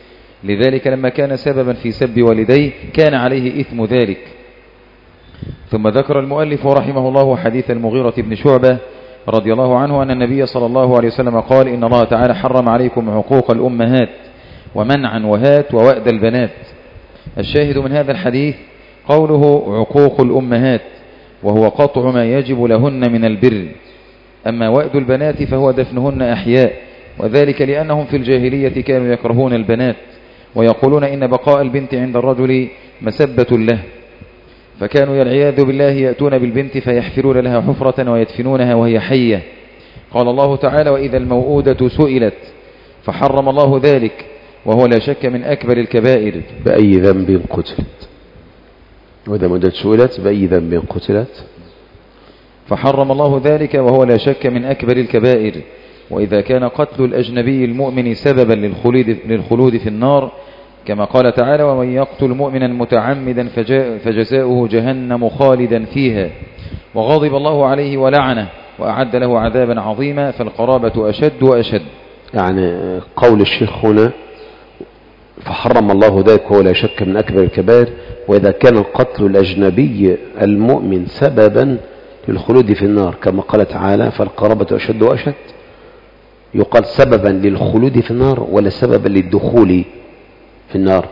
لذلك لما كان سببا في سب والديه كان عليه إثم ذلك. ثم ذكر المؤلف رحمه الله حديث المغيرة بن شعبة رضي الله عنه أن النبي صلى الله عليه وسلم قال إن الله تعالى حرم عليكم عقوق الأمهات ومنعا وهات ووأد البنات. الشاهد من هذا الحديث قوله عقوق الأمهات، وهو قطع ما يجب لهن من البر. أما وأد البنات فهو دفنهن أحياء، وذلك لأنهم في الجاهلية كانوا يكرهون البنات ويقولون إن بقاء البنت عند الرجل مسبة له، فكانوا والعياذ بالله يأتون بالبنت فيحفرون لها حفرة ويدفنونها وهي حية. قال الله تعالى وإذا الموءودة سئلت، فحرم الله ذلك، وهو لا شك من أكبر الكبائر. بأي ذنب قتلت؟ وإذا الموءودة سئلت بأي ذنب قتلت؟ فحرم الله ذلك، وهو لا شك من أكبر الكبائر. وإذا كان قتل الأجنبي المؤمن سببا للخلود, للخلود في النار، كما قال تعالى ومن يقتل مؤمنا متعمدا فجزاؤه جهنم خالدا فيها وغضب الله عليه ولعنه وأعد له عذابا عظيما، فالقرابة أشد وأشد. يعني قول الشيخ هنا فحرم الله ذلك وهو لا شك من أكبر الكبائر، وإذا كان قتل الأجنبي المؤمن سببا للخلود في النار كما قال تعالى فالقرابة أشد وأشد، يقال سببا للخلود في النار ولا سببا للدخول في النار؟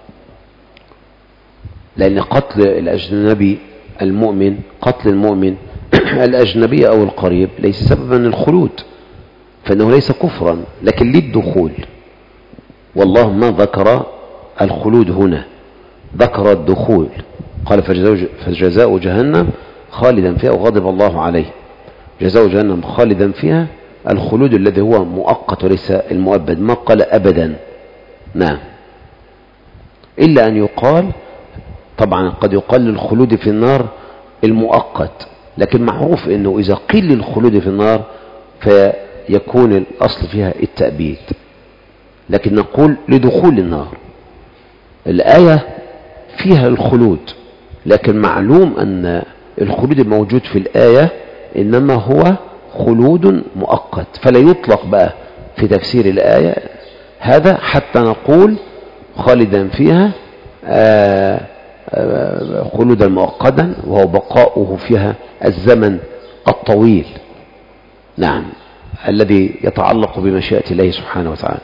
لأن قتل الأجنبي المؤمن قتل المؤمن الأجنبي أو القريب ليس سببا للخلود، فإنه ليس كفرا لكن للدخول. والله ما ذكر الخلود هنا، ذكر الدخول. قال فجزاء جهنم خالدا فيها وغضب الله عليه. جزاء جهنم خالدا فيها الخلود الذي هو مؤقت وليس المؤبد، ما قال أبدا. نعم، إلا أن يقال طبعا قد يقال للخلود في النار المؤقت، لكن معروف أنه إذا قيل للخلود في النار فيكون الأصل فيها التأبيد، لكن نقول لدخول النار. الآية فيها الخلود، لكن معلوم أن الخلود الموجود في الآية إنما هو خلود مؤقت، فلا يطلق بقى في تفسير الآية هذا حتى نقول خالدا فيها آآ آآ خلودا مؤقتا وهو بقاؤه فيها الزمن الطويل. نعم، الذي يتعلق بمشيئة الله سبحانه وتعالى.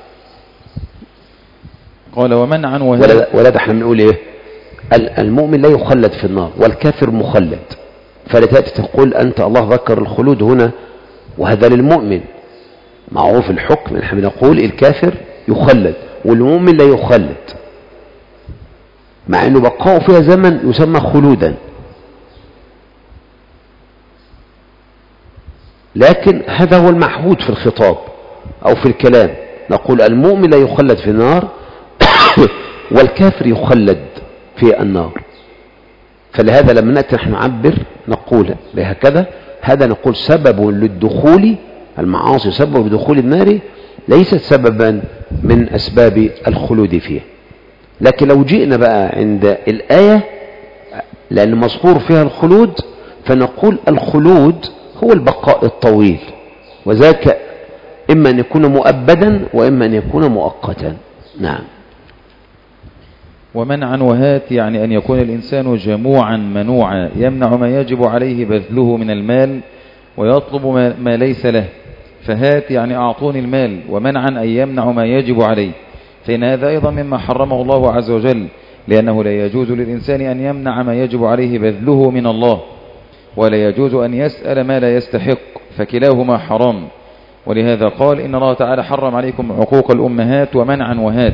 قال ومنعا وهي ولا, ولا احنا بنقول ايه؟ المؤمن لا يخلد في النار والكافر مخلد، فلا تأتي تقول أنت الله ذكر الخلود هنا وهذا للمؤمن. معروف الحكم، نحن نقول الكافر يخلد والمؤمن لا يخلد، مع أنه بقاؤه فيها زمن يسمى خلودا، لكن هذا هو المعهود في الخطاب أو في الكلام. نقول المؤمن لا يخلد في النار والكافر يخلد في النار. فلهذا لما نأتي نحن نعبر نقول بهكذا، هذا نقول سبب للدخول، المعاصي سبب لدخول النار ليست سببا من أسباب الخلود فيه. لكن لو جئنا بقى عند الآية لأن مذكور فيها الخلود، فنقول الخلود هو البقاء الطويل، وذاك إما أن يكون مؤبدا وإما أن يكون مؤقتا. نعم. ومنعا وهات يعني أن يكون الإنسان جموعا منوعا يمنع ما يجب عليه بذله من المال ويطلب ما ليس له، فهات يعني أعطوني المال، ومنعا أن يمنع ما يجب عليه، فإن هذا أيضا مما حرمه الله عز وجل، لأنه لا يجوز للإنسان أن يمنع ما يجب عليه بذله من الله، ولا يجوز أن يسأل ما لا يستحق، فكلاهما حرام. ولهذا قال إن الله تعالى حرم عليكم عقوق الأمهات ومنعا وهات،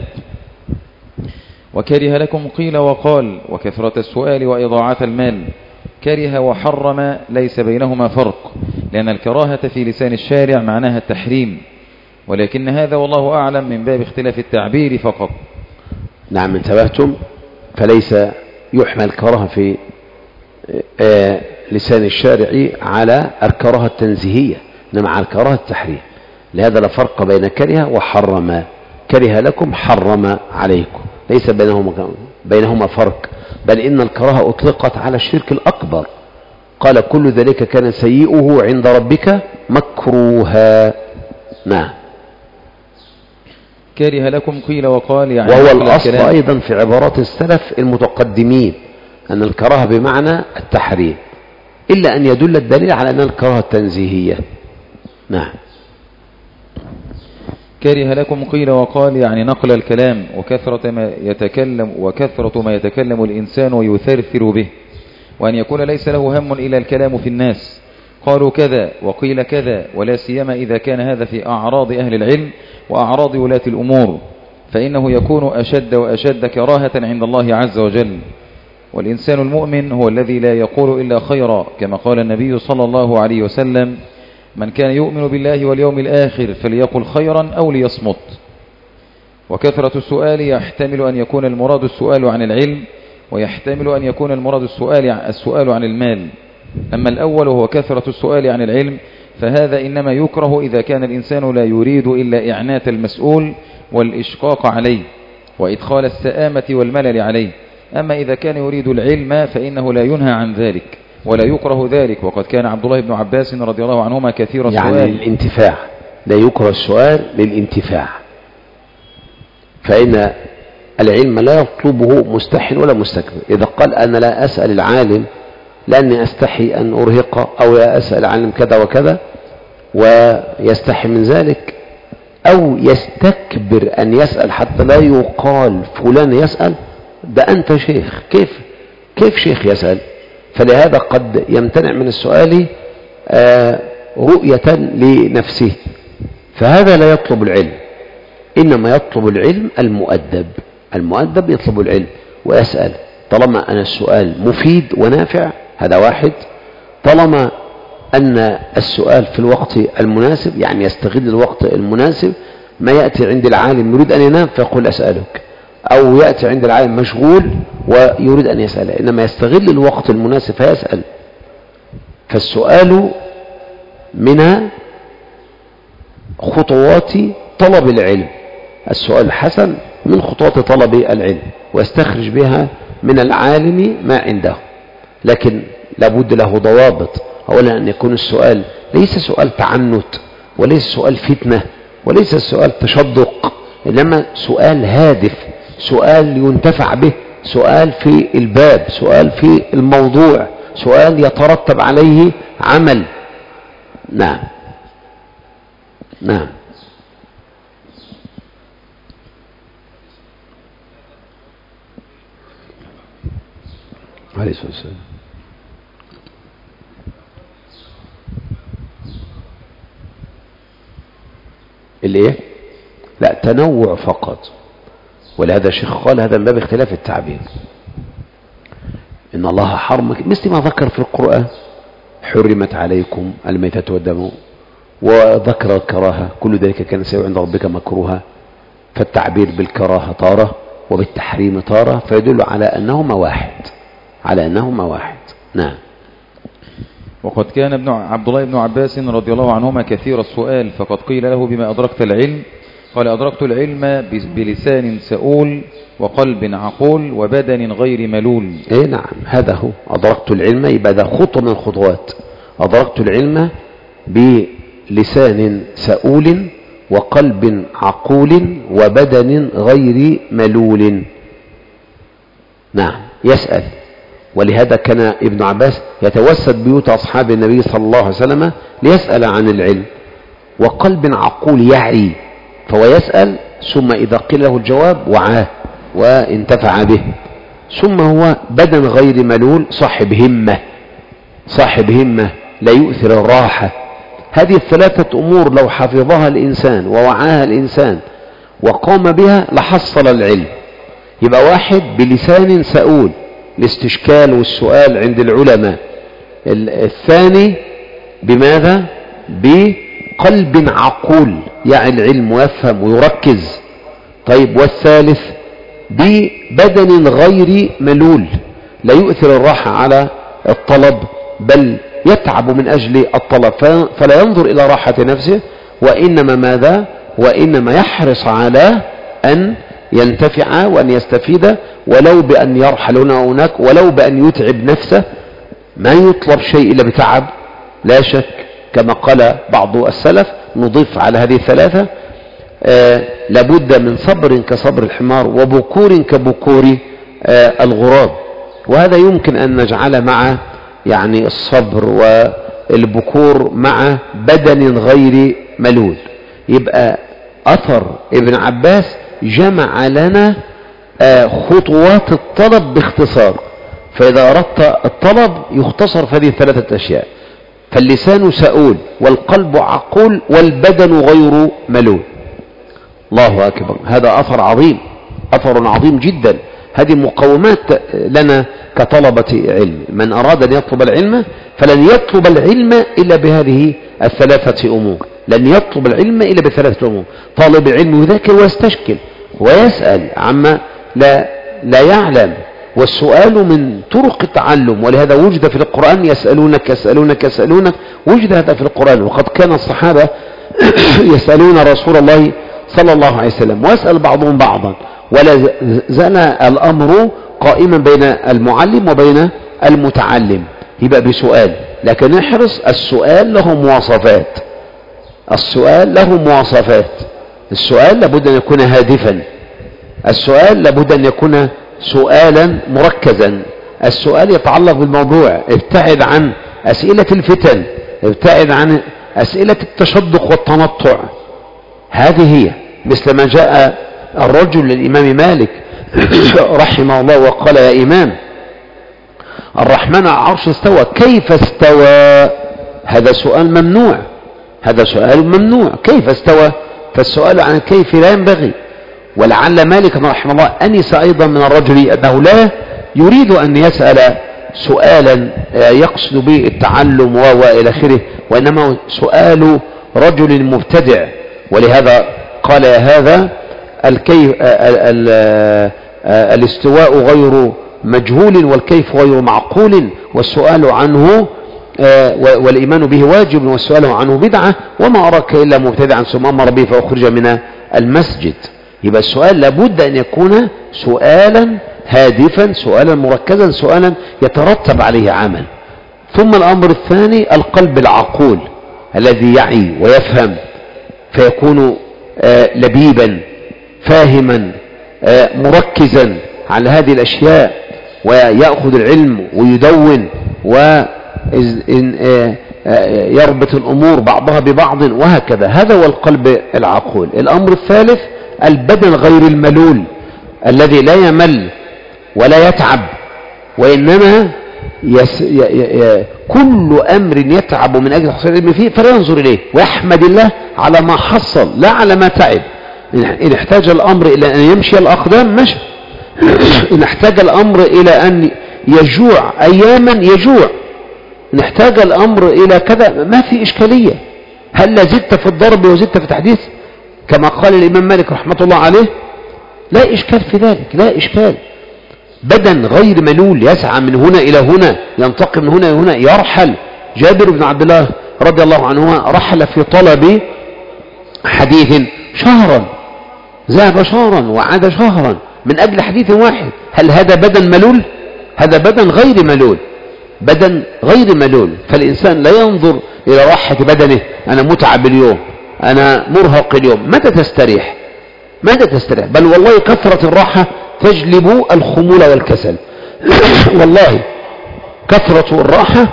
وكره لكم قيل وقال وكثرة السؤال وإضاعة المال. كره وحرم ليس بينهما فرق، لأن الكراهة في لسان الشارع معناها التحريم، ولكن هذا والله أعلم من باب اختلاف التعبير فقط. نعم، انتبهتم، فليس يحمل الكراهة في لسان الشارع على الكراهة التنزيهية، إنما على الكراهة التحريم. لهذا لا فرق بين كره وحرم. كره لكم حرم عليكم، ليس بينهما بينهما فرق، بل إن الكراهة أطلقت على الشرك الأكبر. قال كل ذلك كان سيئه عند ربك مكروها. نعم. كره لكم قيل وقال يعني وهو نقل الأصل الكلام. أيضا في عبارات السلف المتقدمين أن الكراهة بمعنى التحريم، إلا أن يدل الدليل على أن الكراهة التنزيهية. نعم. كره لكم قيل وقال يعني نقل الكلام وكثرة ما يتكلم وكثرة ما يتكلم الإنسان ويثرثر به، وأن يكون ليس له هم إلى الكلام في الناس. قالوا كذا وقيل كذا، ولا سيما إذا كان هذا في أعراض أهل العلم وأعراض ولاة الأمور، فإنه يكون أشد وأشد كراهة عند الله عز وجل. والإنسان المؤمن هو الذي لا يقول إلا خيرا، كما قال النبي صلى الله عليه وسلم: من كان يؤمن بالله واليوم الآخر فليقل خيرا أو ليصمت. وكثرة السؤال يحتمل أن يكون المراد السؤال عن العلم، ويحتمل أن يكون المراد السؤال السؤال عن المال. أما الأول وهو كثرة السؤال عن العلم فهذا إنما يكره إذا كان الإنسان لا يريد إلا إعنات المسؤول والإشقاق عليه وإدخال السآمة والملل عليه. أما إذا كان يريد العلم فإنه لا ينهى عن ذلك ولا يكره ذلك. وقد كان عبد الله بن عباس رضي الله عنهما كثير السؤال، يعني الانتفاع، لا يكره السؤال للانتفاع، فإن العلم لا يطلبه مستحن ولا مستكبر. إذا قال أنا لا أسأل العالم لأني أستحي أن أرهق، أو لا أسأل العالم كذا وكذا ويستحي من ذلك، أو يستكبر أن يسأل حتى لا يقال فلان يسأل، ده أنت شيخ، كيف كيف شيخ يسأل؟ فلهذا قد يمتنع من السؤال آه رؤية لنفسه، فهذا لا يطلب العلم، إنما يطلب العلم المؤدب. المؤدب يطلب العلم ويسأل طالما أن السؤال مفيد ونافع، هذا واحد. طالما أن السؤال في الوقت المناسب، يعني يستغل الوقت المناسب. ما يأتي عند العالم يريد أن ينام فيقول أسألك، أو يأتي عند العالم مشغول ويريد أن يسأل، إنما يستغل الوقت المناسب فيسأل. فالسؤال من خطوات طلب العلم، السؤال الحسن من خطوات طلب العلم، ويستخرج بها من العالم ما عنده. لكن لابد له ضوابط. أولا أن يكون السؤال ليس سؤال تعنت، وليس سؤال فتنة، وليس سؤال تشدق، إنما سؤال هادف، سؤال ينتفع به، سؤال في الباب، سؤال في الموضوع، سؤال يترتب عليه عمل. نعم نعم. عليه الصلاة والسلام. اللي ايه؟ لا، تنوع فقط. ولهذا الشيخ قال هذا من باب اختلاف التعبير. إن الله حرم مثل ما ذكر في القرآن: حرمت عليكم الميتة والدم، وذكر الكراهة، كل ذلك كان سيء عند ربك مكروها. فالتعبير بالكراهة طارة وبالتحريم طارة، فيدل على أنهما واحد، على أنهما واحد. نعم. وقد كان ابن عبد الله بن عباس رضي الله عنهما كثير السؤال، فقد قيل له: بما أدركت العلم؟ قال: أدركت العلم بلسان سؤول وقلب عقول وبدن غير ملول. ايه نعم، هذا هو أدركت العلم، يبقى ده خطوة من الخطوات. أدركت العلم بلسان سؤول وقلب عقول وبدن غير ملول. نعم، يسأل. ولهذا كان ابن عباس يتوسد بيوت أصحاب النبي صلى الله عليه وسلم ليسأل عن العلم. وقلب عقول يعي، فهو يسأل، ثم إذا قيل له الجواب وعاه وانتفع به. ثم هو بدن غير ملول، صاحب همة، صاحب همة لا يؤثر الراحة. هذه الثلاثة أمور لو حفظها الإنسان ووعاها الإنسان وقام بها لحصل العلم. يبقى واحد بلسان سؤول، الاستشكال والسؤال عند العلماء. الثاني بماذا؟ بقلب عقول، يعني العلم ويفهم ويركز. طيب، والثالث ببدن غير ملول، لا يؤثر الراحة على الطلب، بل يتعب من أجل الطلب، فلا ينظر إلى راحة نفسه، وإنما ماذا؟ وإنما يحرص على أن ينتفع وأن يستفيد، ولو بأن يرحل هنا وهناك، ولو بأن يتعب نفسه. ما يطلب شيء إلا بتعب، لا شك، كما قال بعض السلف. نضيف على هذه الثلاثة آه لابد من صبر كصبر الحمار وبكور كبكور آه الغراب. وهذا يمكن أن نجعل مع يعني الصبر والبكور مع بدن غير ملول. يبقى أثر ابن عباس جمع لنا آه خطوات الطلب باختصار. فإذا أردت الطلب يختصر في هذه الثلاثة أشياء: فاللسان سؤول، والقلب عقول، والبدن غير ملول. الله أكبر، هذا أثر عظيم، أثر عظيم جدا. هذه مقومات لنا كطلبة علم. من أراد أن يطلب العلم فلن يطلب العلم إلا بهذه الثلاثة أمور. لن يطلب العلم إلا بثلاثة أمور: طالب العلم يذاكر ويستشكل ويسأل عما لا, لا يعلم، والسؤال من طرق التعلم. ولهذا وجد في القرآن يسألونك يسألونك يسألونك، وجد هذا في القرآن. وقد كان الصحابة يسألون رسول الله صلى الله عليه وسلم ويسأل بعضهم بعضا، ولا زال الأمر قائما بين المعلم وبين المتعلم. يبقى بسؤال، لكن احرص، السؤال له مواصفات. السؤال له مواصفات. السؤال لابد أن يكون هادفا. السؤال لابد أن يكون سؤالا مركزا. السؤال يتعلق بالموضوع. ابتعد عن أسئلة الفتن، ابتعد عن أسئلة التشدق والتنطع. هذه هي مثل ما جاء الرجل للإمام مالك رحمه الله وقال: يا إمام، الرحمن على العرش استوى، كيف استوى؟ هذا سؤال ممنوع، هذا سؤال ممنوع. كيف استوى؟ فالسؤال عن كيف لا ينبغي. ولعل مالك رحمه الله أنس أيضا من الرجل أنه لا يريد أن يسأل سؤالا يقصد به التعلم وإلى آخره، وإنما سؤال رجل مبتدع. ولهذا قال: يا هذا الكيف الاستواء غير مجهول والكيف غير معقول، والسؤال عنه والإيمان به واجب والسؤال عنه بدعة، وما أراك إلا مبتدعا ثم أمر به فأخرج من المسجد. يبقى السؤال لابد أن يكون سؤالا هادفا، سؤالا مركزا، سؤالا يترتب عليه عمل. ثم الأمر الثاني: القلب العقول الذي يعي ويفهم، فيكون آه لبيبا فاهما آه مركزا على هذه الأشياء، ويأخذ العلم ويدون ويربط الأمور بعضها ببعض وهكذا. هذا هو القلب العقول. الأمر الثالث: البدن غير الملول الذي لا يمل ولا يتعب، وإنما يس ي ي كل أمر يتعب من أجل حصول العلم فيه فلا ينظر إليه ويحمد الله على ما حصل لا على ما تعب. إن احتاج الأمر إلى أن يمشي الأقدام مشى، إن احتاج الأمر إلى أن يجوع أياما يجوع، إن احتاج الأمر إلى كذا ما في إشكالية. هل زدت في الضرب وزدت في التحديث كما قال الإمام مالك رحمة الله عليه؟ لا إشكال في ذلك، لا إشكال. بدن غير ملول يسعى من هنا إلى هنا، ينتقل من هنا إلى هنا، يرحل. جابر بن عبد الله رضي الله عنهما رحل في طلب حديث شهرا، ذهب شهرا وعاد شهرا من أجل حديث واحد. هل هذا بدن ملول؟ هذا بدن غير ملول، بدن غير ملول. فالإنسان لا ينظر إلى راحة بدنه: أنا متعب اليوم، أنا مرهق اليوم. متى تستريح؟ متى تستريح؟ بل والله كثرة الراحة تجلب الخمول والكسل. والله كثرة الراحة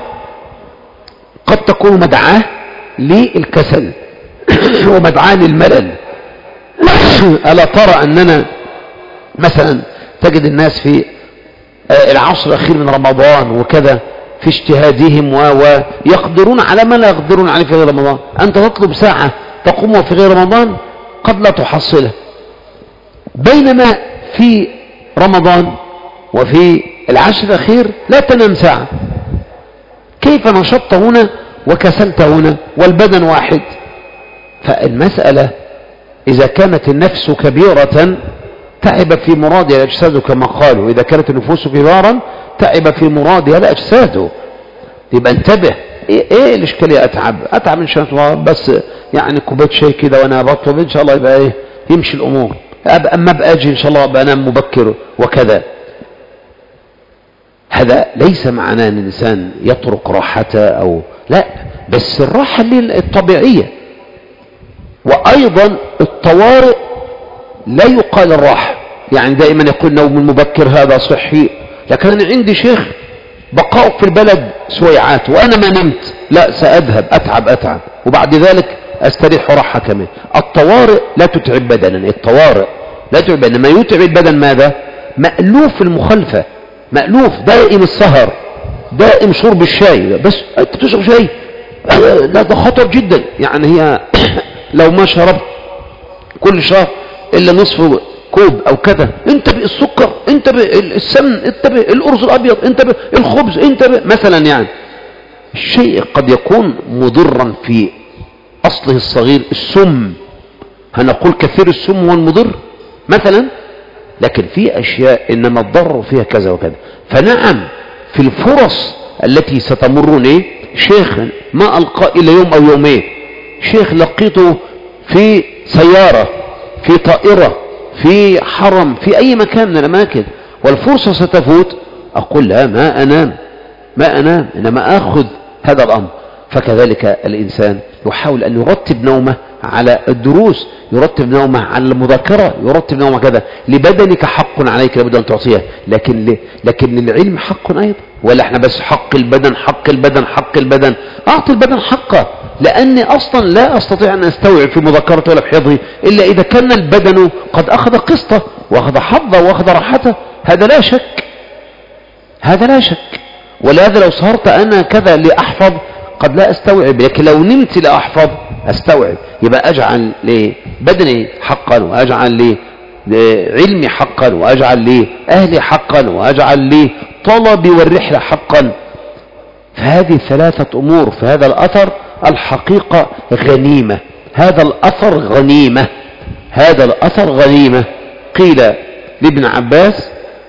قد تكون مدعاة للكسل ومدعاة للملل. ألا ترى أننا مثلا تجد الناس في العصر الأخير من رمضان وكذا في اجتهادهم ويقدرون على ما لا يقدرون عليه في غير رمضان. أنت تطلب ساعة تقومها في غير رمضان قد لا تحصلها، بينما في رمضان وفي العشر الأخير لا تنام ساعة. كيف نشطت هنا وكسلت هنا والبدن واحد؟ فالمسألة إذا كانت النفس كبيرة تعب في مرادها الأجساد كما قالوا، إذا كانت النفوس كبارا تعب في مرادها الأجساد. يبقى انتبه. إيه, إيه الإشكالية؟ أتعب أتعب إن شاء الله، بس يعني كوباية شاي كده وأنا بطلب إن شاء الله يبقى إيه يمشي الأمور. أما بأجي إن شاء الله بأنام مبكر وكذا. هذا ليس معناه أن الإنسان يترك راحته أو لا، بس الراحة الطبيعية. وأيضا الطوارئ لا يقال الراحة، يعني دائما يقول نوم المبكر هذا صحي، لكن أنا عندي شيخ بقاء في البلد سويعات وأنا ما نمت، لا سأذهب أتعب أتعب وبعد ذلك أستريح راحة كمان. الطوارئ لا تتعب بدنا، الطوارئ لا تتعب بدنا. ما يتعب البدن ماذا؟ مألوف المخالفة، مألوف دائم السهر، دائم شرب الشاي. بس أنت تشرب شاي لا ده خطر جدا، يعني هي لو ما شربت كل شهر إلا نصف كوب أو كذا، انتبه السكر، انتبه السمن، انتبه الأرز الأبيض، انتبه الخبز، انتبه مثلا. يعني الشيء قد يكون مضرا في أصله الصغير، السم هنقول كثير السم هو المضر مثلا، لكن في أشياء إنما الضرر فيها كذا وكذا. فنعم في الفرص التي ستمرني شيخ ما ألقى إلى يوم أو يومين، شيخ لقيته في سيارة، في طائرة، في حرم، في أي مكان من الأماكن، والفرصة ستفوت، أقول لا ما أنام ما أنام إنما أخذ هذا الأمر. فكذلك الإنسان يحاول أن يرتب نومه على الدروس، يرتب نومه على المذاكرة، يرتب نومه كذا. لبدنك حق عليك لابد أن تعطيه، لكن ل... لكن للعلم حق أيضا. ولا احنا بس حق البدن حق البدن حق البدن؟ أعطي البدن حقه، لأني أصلا لا أستطيع أن أستوعب في مذاكرته ولا في حفظه إلا إذا كان البدن قد أخذ قسطه وأخذ حظه وأخذ راحته. هذا لا شك، هذا لا شك. ولهذا لو سهرت أنا كذا لأحفظ قد لا أستوعب، لكن لو نمت لأحفظ أستوعب. يبقى أجعل لبدني حقا، وأجعل لعلمي حقا، وأجعل لأهلي حقا، وأجعل لطلبي والرحلة حقا. فهذه ثلاثة أمور في هذا الأثر الحقيقة غنيمة، هذا الأثر غنيمة، هذا الأثر غنيمة. قيل لابن عباس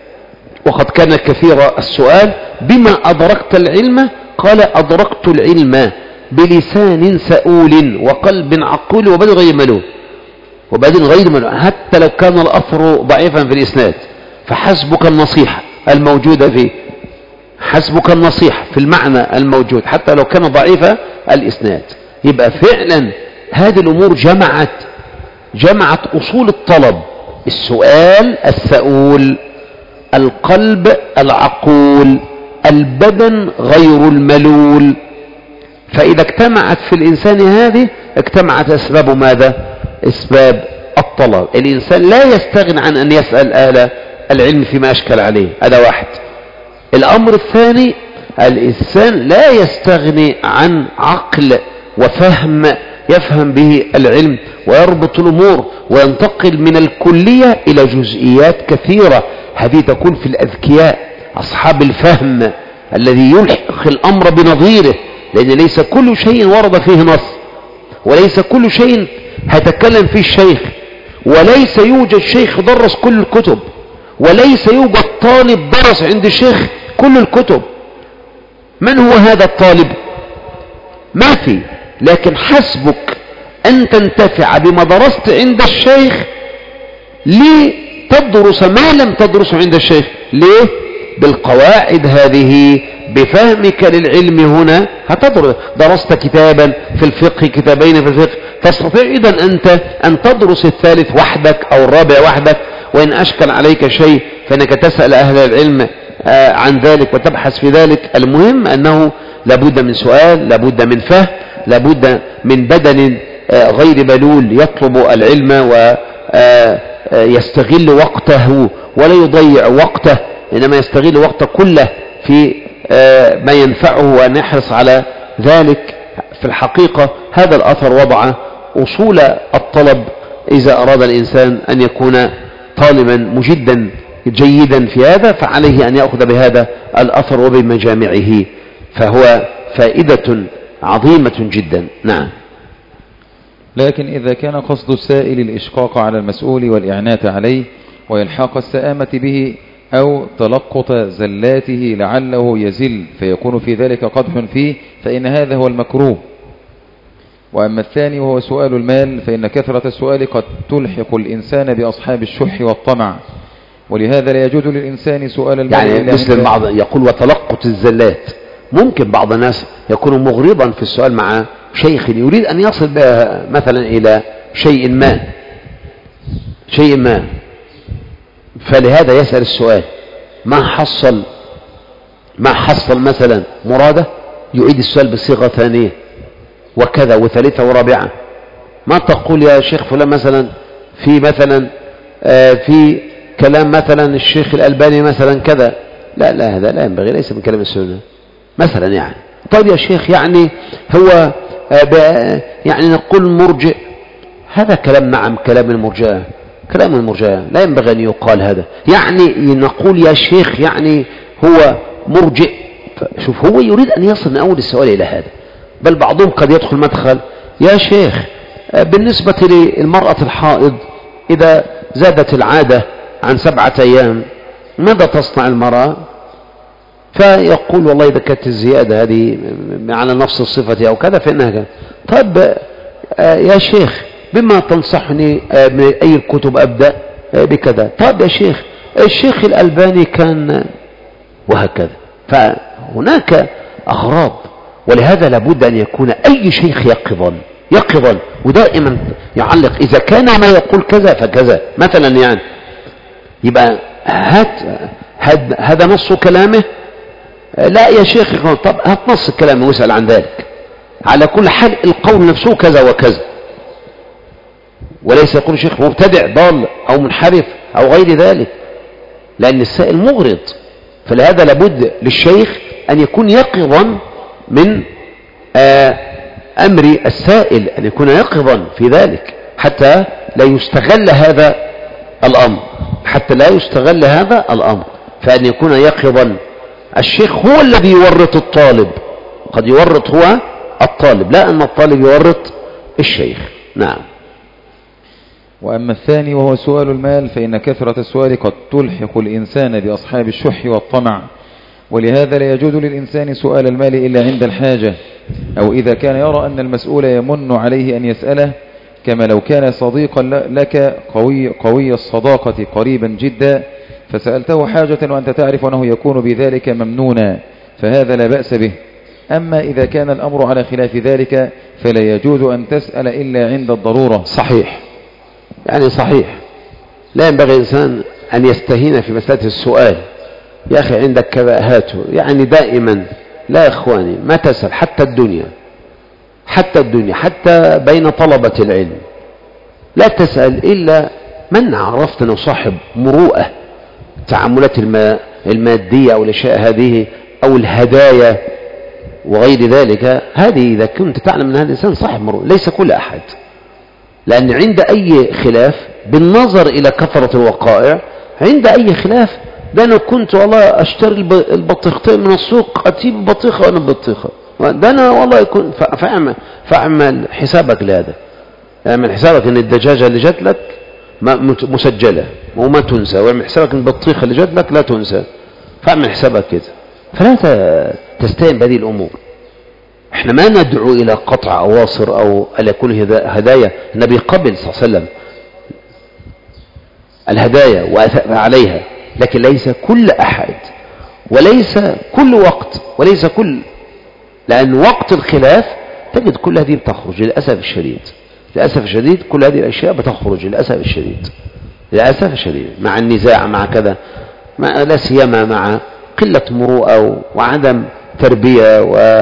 وقد كان كثير السؤال بما أدركت العلم؟ قال أدركت العلم بلسان سؤول وقلب عقول وبدن غير ملول، وبدن غير ملول حتى لو كان الأثر ضعيفا في الإسناد، فحسبك النصيحة الموجودة فيه، حسبك النصيحة في المعنى الموجود حتى لو كان ضعيف الإسناد. يبقى فعلا هذه الأمور جمعت جمعت أصول الطلب: السؤال السؤول، القلب العقول، البدن غير الملول. فإذا اجتمعت في الإنسان هذه اجتمعت أسباب ماذا؟ أسباب الطلب. الإنسان لا يستغني عن أن يسأل أهل العلم فيما أشكل عليه، هذا واحد. الأمر الثاني، الإنسان لا يستغني عن عقل وفهم يفهم به العلم ويربط الأمور وينتقل من الكلية إلى جزئيات كثيرة. هذه تكون في الأذكياء أصحاب الفهم الذي يلحق الأمر بنظيره، لأن ليس كل شيء ورد فيه نص، وليس كل شيء هيتكلم فيه الشيخ، وليس يوجد شيخ درس كل الكتب، وليس يوجد طالب درس عند الشيخ كل الكتب. من هو هذا الطالب؟ ما في. لكن حسبك أن تنتفع بما درست عند الشيخ لتدرس ما لم تدرسه عند الشيخ. ليه؟ بالقواعد هذه، بفهمك للعلم هنا هتدرس. درست كتابا في الفقه، كتابين في الفقه، تستطيع إذن أنت أن تدرس الثالث وحدك أو الرابع وحدك. وإن أشكل عليك شيء فإنك تسأل أهل العلم عن ذلك وتبحث في ذلك. المهم أنه لابد من سؤال، لابد من فهم، لابد من بدن غير بلول يطلب العلم ويستغل وقته ولا يضيع وقته، إنما يستغل وقته كله في ما ينفعه وأن يحرص على ذلك. في الحقيقة هذا الأثر وضع أصول الطلب إذا أراد الإنسان أن يكون طالبا مجدا جيدا في هذا، فعليه أن يأخذ بهذا الأثر وبمجامعه، فهو فائدة عظيمة جدا. نعم. لكن إذا كان قصد السائل الإشقاق على المسؤول والإعنات عليه وإلحاق السآمة به أو تلقط زلاته لعله يزل فيكون في ذلك قدح فيه، فإن هذا هو المكروه. وأما الثاني وهو سؤال المال، فإن كثرة السؤال قد تلحق الإنسان بأصحاب الشح والطمع، ولهذا لا يجوز للإنسان سؤال المال. يعني مثل البعض يقول وتلقط الزلات. ممكن بعض الناس يكون مغرضا في السؤال مع شيخ يريد أن يصل مثلا إلى شيء ما شيء ما فلهذا يسأل السؤال. ما حصل ما حصل مثلا مراده يعيد السؤال بصيغة ثانية وكذا وثالثة ورابعة. ما تقول يا شيخ فلان مثلا في مثلا آه في كلام مثلا الشيخ الألباني مثلا كذا، لا لا هذا لا ينبغي، ليس من كلام السنة مثلا. يعني طيب يا شيخ يعني هو آه يعني نقول مرجئ، هذا كلام نعم كلام المرجئة، كلام المرجئة لا ينبغي أن يقال هذا. يعني نقول يا شيخ يعني هو مرجئ، شوف هو يريد أن يصل من أول السؤال إلى هذا. بل بعضهم قد يدخل مدخل يا شيخ بالنسبة للمرأة الحائض إذا زادت العادة عن سبعة أيام ماذا تصنع المرأة؟ فيقول والله إذا كانت الزيادة هذه على نفس الصفة أو كذا فإنها كذا. طيب يا شيخ بما تنصحني من أي الكتب أبدأ بكذا؟ طيب يا شيخ الشيخ الألباني كان وهكذا. فهناك أغراض، ولهذا لابد أن يكون أي شيخ يقظا يقظا ودائما يعلق إذا كان ما يقول كذا فكذا مثلا. يعني يبقى هات هذا نص كلامه، لا يا شيخ طب هات نص كلامه واسأل عن ذلك. على كل حال القول نفسه كذا وكذا، وليس يقول شيخ مبتدع ضال أو منحرف أو غير ذلك، لأن السائل مغرض. فلهذا لابد للشيخ أن يكون يقظا من آه أمر السائل، أن يكون يقظا في ذلك حتى لا يستغل هذا الأمر حتى لا يستغل هذا الأمر فأن يكون يقظا. الشيخ هو الذي يورط الطالب، قد يورط هو الطالب لا أن الطالب يورط الشيخ. نعم. وأما الثاني وهو سؤال المال فإن كثرة السؤال قد تلحق الإنسان بأصحاب الشح والطمع، ولهذا لا يجوز للإنسان سؤال المال إلا عند الحاجة، أو إذا كان يرى أن المسؤول يمن عليه أن يسأله، كما لو كان صديقا لك قوي, قوي الصداقة قريبا جدا فسألته حاجة وأنت تعرف أنه يكون بذلك ممنونا فهذا لا بأس به. أما إذا كان الأمر على خلاف ذلك فلا يجوز أن تسأل إلا عند الضرورة. صحيح، يعني صحيح لا ينبغي إنسان أن يستهين في مسألة السؤال. يا أخي عندك كذا هاته، يعني دائما لا يا إخواني ما تسأل حتى الدنيا حتى الدنيا حتى بين طلبة العلم لا تسأل إلا من عرفت أنه صاحب مروءة. تعاملات المادية أو الأشياء هذه أو الهدايا وغير ذلك، هذه إذا كنت تعلم أن هذا الإنسان صاحب مروءة. ليس كل أحد، لأن عند أي خلاف بالنظر إلى كثرة الوقائع عند أي خلاف ده أنا كنت والله أشتري البطيختين من السوق أتيب بطيخة وأنا بطيخة، ده أنا والله يكون فأعمل, فأعمل حسابك لهذا. اعمل حسابك أن الدجاجة اللي جات لك مسجلة وما تنسى، واعمل حسابك أن البطيخة اللي جات لك لا تنسى، فأعمل حسابك كده. فلا تستهين بهذه الأمور. احنا ما ندعو إلى قطع أواصر أو أن يكون هدايا. النبي قبل صلى الله عليه وسلم الهدايا وأثاب عليها، لكن ليس كل أحد وليس كل وقت وليس كل، لأن وقت الخلاف تجد كل هذه بتخرج للأسف الشديد. للأسف الشديد كل هذه الأشياء بتخرج للأسف الشديد للأسف الشديد مع النزاع مع كذا، مع لا سيما مع قلة مروءة وعدم تربية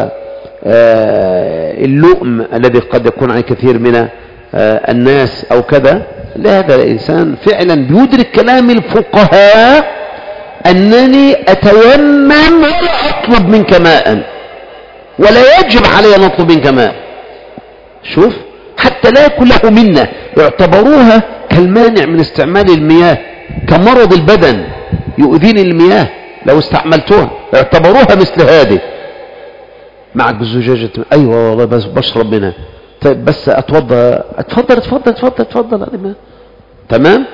واللؤم الذي قد يكون عن كثير من الناس أو كذا. لهذا الإنسان فعلا بيدرك كلام الفقهاء أنني أتيمم ولا أطلب منك ماء، ولا يجب علي أن أطلب منك ماء. شوف حتى لا يكون له منة، يعتبروها كالمانع من استعمال المياه، كمرض البدن يؤذيني المياه لو استعملتها، يعتبروها مثل هذه. معك زجاجة أيوة والله بس بشرب منها، طيب بس أتوضى، أتفضل أتفضل أتفضل أتفضل أتفضل. تمام،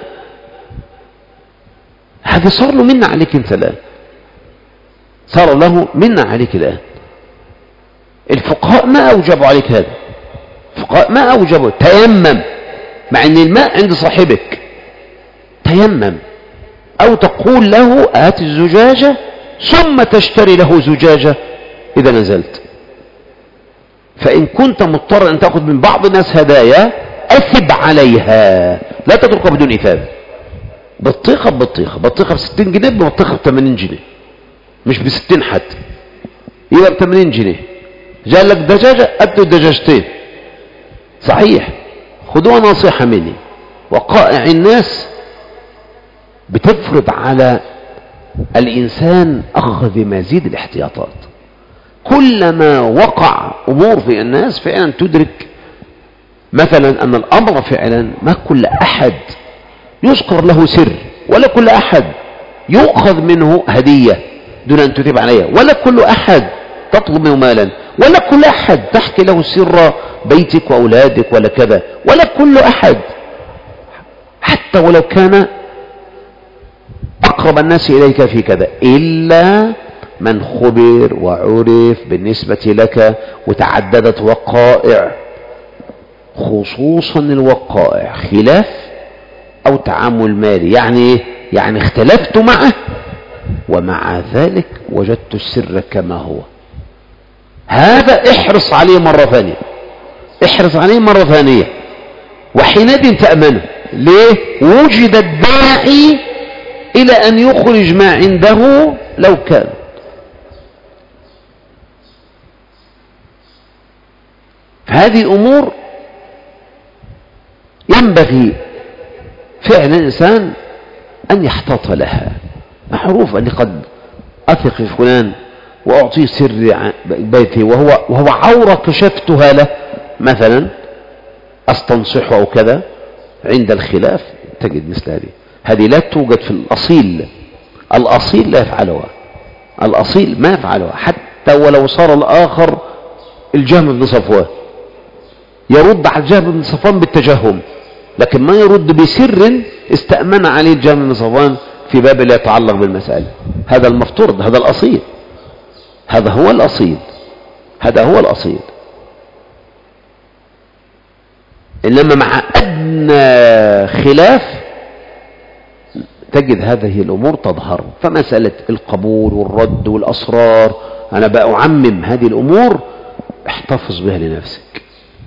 هذا صار له منا عليك انت الآن، صار له منا عليك الآن. الفقهاء ما أوجبوا عليك هذا، الفقهاء ما أوجبوا تيمم، مع أن الماء عند صاحبك تيمم، أو تقول له هات الزجاجة ثم تشتري له زجاجة إذا نزلت. فإن كنت مضطر أن تأخذ من بعض الناس هدايا أثب عليها، لا تتركها بدون إثابة. بطيخة ببطيخة، بطيخة بستين جنيه، ببطيخة بثمانين جنيه، مش بستين حتى، يبقى بثمانين جنيه. جاء لك دجاجة أدوا دجاجتين، صحيح، خذوها نصيحة مني. وقائع الناس بتفرض على الإنسان أخذ مزيد الاحتياطات. كلما وقع أمور في الناس فعلا تدرك مثلا أن الأمر فعلا ما كل أحد يذكر له سر، ولا كل أحد يؤخذ منه هدية دون أن تتب عليها، ولا كل أحد تطلب منه مالا، ولا كل أحد تحكي له سر بيتك وأولادك ولا كذا، ولا كل أحد حتى ولو كان أقرب الناس إليك في كذا، إلا من خبر وعرف بالنسبة لك وتعددت وقائع، خصوصا الوقائع خلاف أو تعامل مالي. يعني يعني اختلفت معه ومع ذلك وجدت السر كما هو، هذا احرص عليه مرة ثانية، احرص عليه مرة ثانية، وحينئذ تأمنه. ليه؟ وجد الداعي إلى أن يخرج ما عنده لو كان. فهذه أمور ينبغي فعلا الإنسان أن يحتاط لها. معروف أني قد أثق في فلان وأعطيه سر بيتي وهو, وهو عورة كشفتها له مثلا، أستنصحه أو كذا، عند الخلاف تجد مثل هذه. هذه لا توجد في الأصيل، الأصيل لا يفعلها، الأصيل ما يفعلها، حتى ولو صار الآخر الجهم بن صفوان يرد على الجهم بن صفوان بالتجهم، لكن ما يرد بسر استأمن عليه الجهم بن صفوان في باب لا يتعلق بالمسألة. هذا المفترض، هذا الأصيل، هذا هو الأصيل، هذا هو الأصيل. إنما مع أدنى خلاف تجد هذه الأمور تظهر. فمسألة القبول والرد والأسرار أنا بقى أعمم هذه الأمور، احتفظ بها لنفسك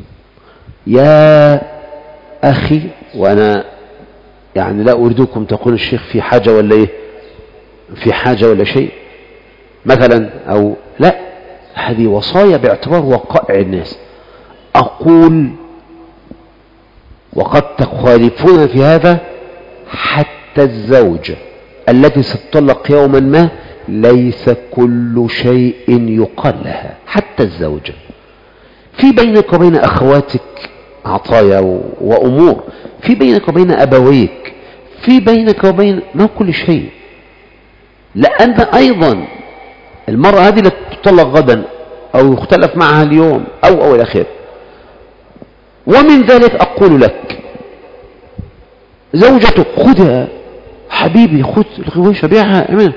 يا أخي. وأنا يعني لا أريدكم تقول الشيخ في حاجة ولا إيه، في حاجة ولا شيء مثلا، أو لا، هذه وصايا باعتبار وقائع الناس. أقول وقد تخالفون في هذا، حتى الزوجة التي ستطلق يوما ما ليس كل شيء يقال لها، حتى الزوجة. في بينك وبين أخواتك عطايا وأمور، في بينك وبين أبويك، في بينك وبين ما كل شيء، لأن أيضا المرأة هذه لا تطلق غدا أو يختلف معها اليوم أو أو إلى آخره. ومن ذلك أقول لك زوجتك خذها حبيبي، خذ الغويشة بيعها، أمان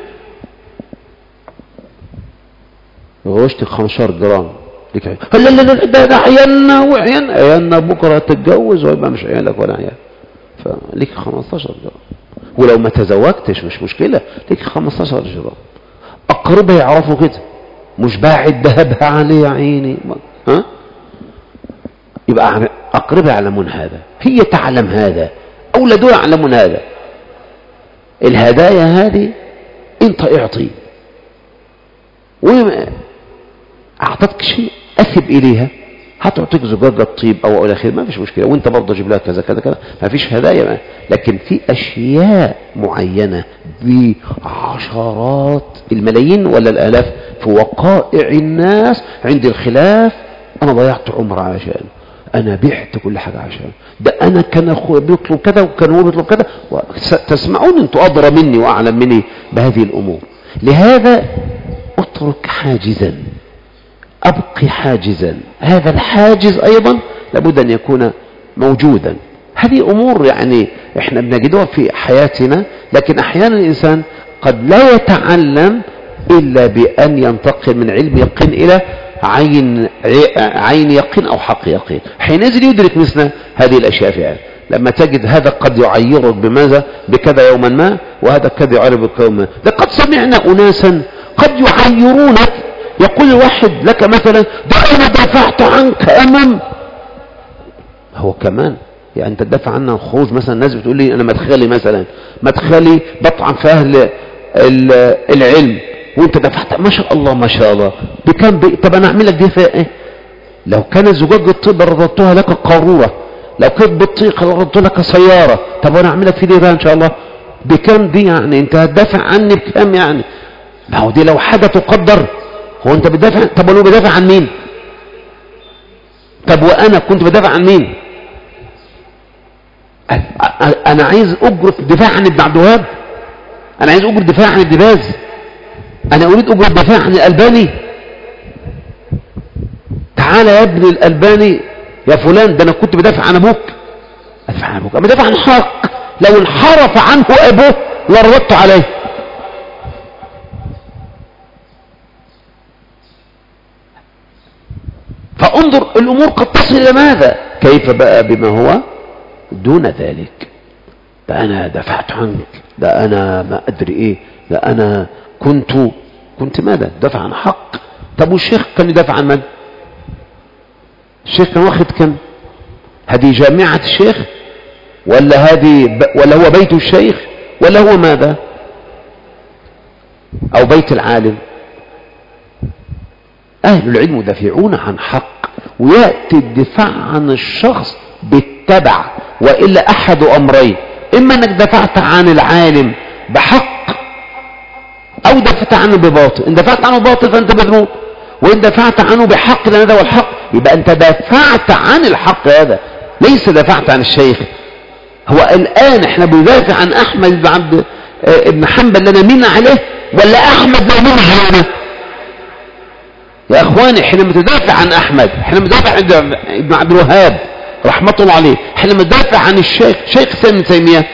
غوشتك خمسة عشر جرام لك عين. لا لا لا ده ده عيالنا وعيالنا، عيالنا بكرة تتجوز ويبقى مش عيالك ولا عيال، فليك خمستاشر جرام. ولو ما تزوجتش مش مشكلة، ليك خمستاشر جرام. أقربها يعرفوا كده، مش باعد ذهبها عليه يا عيني، ها؟ يبقى أقربها يعلمون هذا، هي تعلم هذا، أولادها يعلمون هذا. الهدايا هذه انت اعطي، وما أعطتك شيء أثب إليها، هتعطيك زجاجة طيب أو إلى آخره، ما فيش مشكلة، وانت برضه جيب لها كذا كذا كذا، ما فيش هدايا ما. لكن في أشياء معينة بعشرات الملايين ولا الآلاف في وقائع الناس عند الخلاف، أنا ضيعت عمر عشان، أنا بعت كل حاجة عشان ده، أنا كان أخوي بيطلب كذا وكان هو بيطلب كذا. تسمعون أنتوا أدرى مني وأعلم مني بهذه الأمور. لهذا اترك حاجزا، أبقي حاجزا، هذا الحاجز أيضا لابد أن يكون موجودا. هذه أمور يعني إحنا بنجدها في حياتنا، لكن أحيانا الإنسان قد لا يتعلم إلا بأن ينتقل من علم يقين إلى عين عين يقين أو حق يقين. حينئذ يدرك مثل هذه الأشياء فعلا. لما تجد هذا قد يعيرك بماذا بكذا يوما ما، وهذا قد يعيرك بيوما ما. لقد سمعنا أناسا قد يعيرونك، يقول الواحد لك مثلا ده أنا دافعت عنك أمام، هو كمان يعني انت تدافع عنها خروج مثلا. الناس بتقول لي انا مدخلي مثلا مدخلي بطعن في اهل العلم وانت دفعت ما شاء الله ما شاء الله بكم بي... طب انا اعمل لك دي فيها ايه؟ لو كانت زجاج الطب رددتها لك قارورة، لو كانت بطيخ رددت لك سيارة، طب وانا اعمل لك في دي بقى ان شاء الله بكم دي؟ يعني انت هتدافع عني بكم يعني؟ ما هو دي لو حاجة تقدر. هو انت بتدافع؟ طب انا بدافع عن مين؟ طب وانا كنت بدافع عن مين؟ انا عايز اجرة دفاع عن ابن عبد الوهاب، انا عايز اجرة دفاع عن ابن باز، انا اريد اجرة دفاع عن الالباني. تعالى يا ابن الالباني يا فلان، ده انا كنت بدافع عن ابوك. ادافع عن ابوك؟ انا بدافع عن حق، لو انحرف عنه ابوه لرددت عليه. فانظر الامور قد تصل الى ماذا؟ كيف بقى بما هو دون ذلك؟ ده انا دافعت عنك، ده انا ما ادري ايه، ده انا كنت كنت ماذا؟ دافع عن حق. طب والشيخ كان يدافع عن من؟ الشيخ كان واخد كم؟ هذه جامعة الشيخ ولا هذه ب... ولا هو بيت الشيخ ولا هو ماذا؟ او بيت العالم؟ اهل العلم يدافعون عن حق، ويأتي الدفاع عن الشخص بالتبع، وإلا احد امرين: اما انك دفعت عن العالم بحق او دفعت عنه بباطل. ان دفعت عنه بباطل فانت مذنوب، وان دفعت عنه بحق لان هذا هو الحق يبقى انت دافعت عن الحق، هذا ليس دافعت عن الشيخ. هو الان احنا بندافع عن احمد بن عبد ابن حنبل لنا مين عليه، ولا احمد لا مين علينا؟ يا اخواني احنا بندافع عن احمد، احنا بندافع عن ابن عبد الوهاب رحمه الله عليه، احنا بندافع عن الشيخ شيخ سامي تيميه.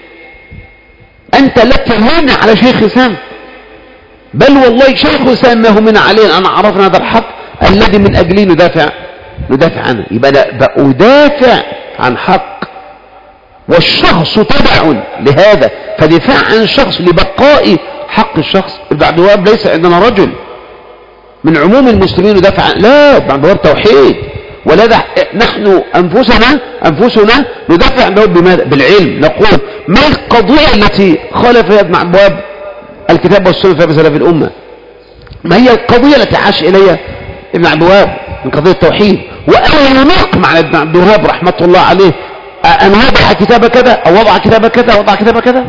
انت لك مانع على شيخ سام، بل والله شيخ سام ما هو من علينا. انا عرفنا هذا الحق الذي من اجله ندافع ندافع عنه. يبقى انا بأدافع عن حق والشخص تبع لهذا، فدفاع عن الشخص لبقاء حق الشخص. ابن عبد الوهاب ليس عندنا رجل من عموم المسلمين ندافع عن، لا، ابن عبد الوهاب توحيد، ولذا نحن انفسنا انفسنا ندافع عنه بماذا؟ بالعلم. نقول ما القضيه التي خالف فيها ابن عبد الوهاب الكتاب والسنه في سلف الامه؟ ما هي القضيه التي عاش اليها ابن عبد الوهاب من قضيه التوحيد؟ وانا نقم على ابن عبد الوهاب رحمه الله عليه ان وضع كتاب كذا او وضع كتاب كذا او وضع كتاب كذا.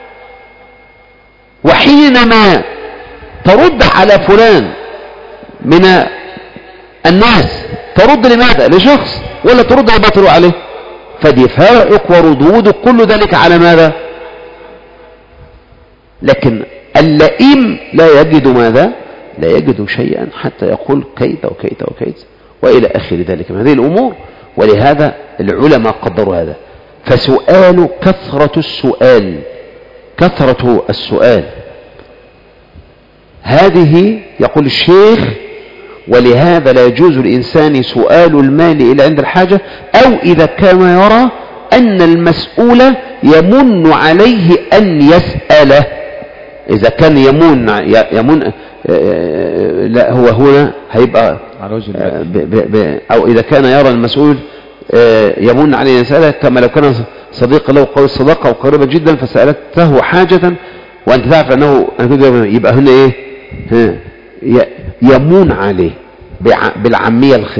وحينما ترد على فلان من الناس ترد لماذا؟ لشخص، ولا ترد لباطل عليه؟ فدفاعك وردودك كل ذلك على ماذا؟ لكن اللئيم لا يجد ماذا؟ لا يجد شيئا حتى يقول كيت وكيت وكيت وإلى آخر ذلك من هذه الأمور. ولهذا العلماء قدروا هذا. فسؤال كثرة السؤال كثرة السؤال هذه يقول الشيخ: ولهذا لا يجوز الإنسان سؤال المال إلا عند الحاجة، أو إذا كان يرى أن المسؤول يمن عليه أن يسأله. إذا كان يمن يمن لا هو هنا هيبقى على وجه ب ب ب أو إذا كان يرى المسؤول يمن عليه أن يسأله، كما لو كان صديق له قوي الصداقة وقريبة جدا فسألته حاجة وأنت تعرف أنه يبقى هنا إيه؟ يمون عليه بالعامية الخ...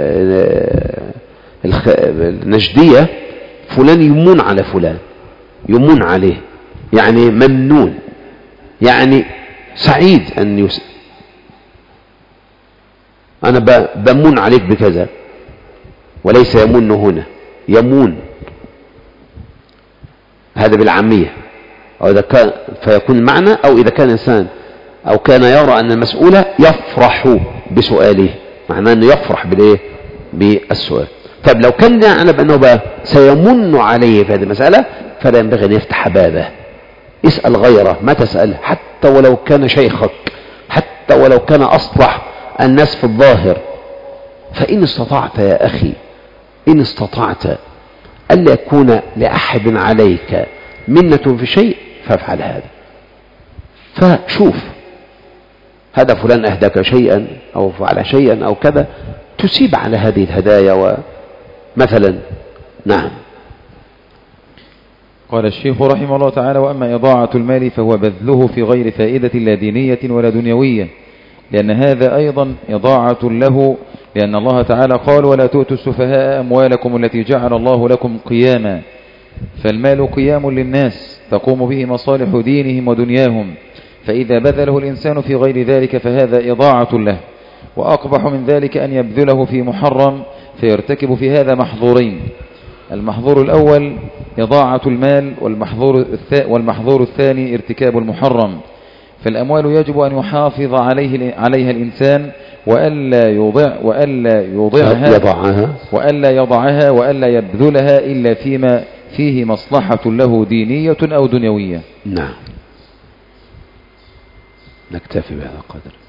الخ... النجدية، فلان يمون على فلان، يمون عليه يعني ممنون، يعني سعيد أن يس... أنا ب... بمون عليك بكذا، وليس يمون هنا، يمون هذا بالعامية. أو إذا كان فيكون المعنى، أو إذا كان إنسان أو كان يرى أن المسؤول يفرح بسؤاله، معناه أنه يفرح بالإيه؟ بالسؤال. طب لو كان يعلم أنه بقى سيمن عليه في هذه المسألة فلا ينبغي أن يفتح بابه. اسأل غيره، ما تسأل حتى ولو كان شيخك، حتى ولو كان أصلح الناس في الظاهر. فإن استطعت يا أخي، إن استطعت ألا يكون لأحد عليك منة في شيء فافعل هذا. فشوف هذا فلان أهداك شيئا أو فعل شيئا أو كذا، تسيب على هذه الهدايا ومثلا نعم قال الشيخ رحمه الله تعالى: وأما إضاعة المال فهو بذله في غير فائدة لا دينية ولا دنيوية، لأن هذا أيضا إضاعة له، لأن الله تعالى قال: ولا تؤتوا السفهاء أموالكم التي جعل الله لكم قياما. فالمال قيام للناس تقوم به مصالح دينهم ودنياهم، فإذا بذله الإنسان في غير ذلك فهذا إضاعة له. وأقبح من ذلك أن يبذله في محرم فيرتكب في هذا محظورين: المحظور الأول إضاعة المال، والمحظور, والمحظور الثاني ارتكاب المحرم. فالأموال يجب أن يحافظ عليه عليها الإنسان وألا يضع وألا يضعها يضعها وألا يضعها وألا يبذلها إلا فيما فيه مصلحة له دينية أو دنيوية. نعم، نكتفي بهذا القدر.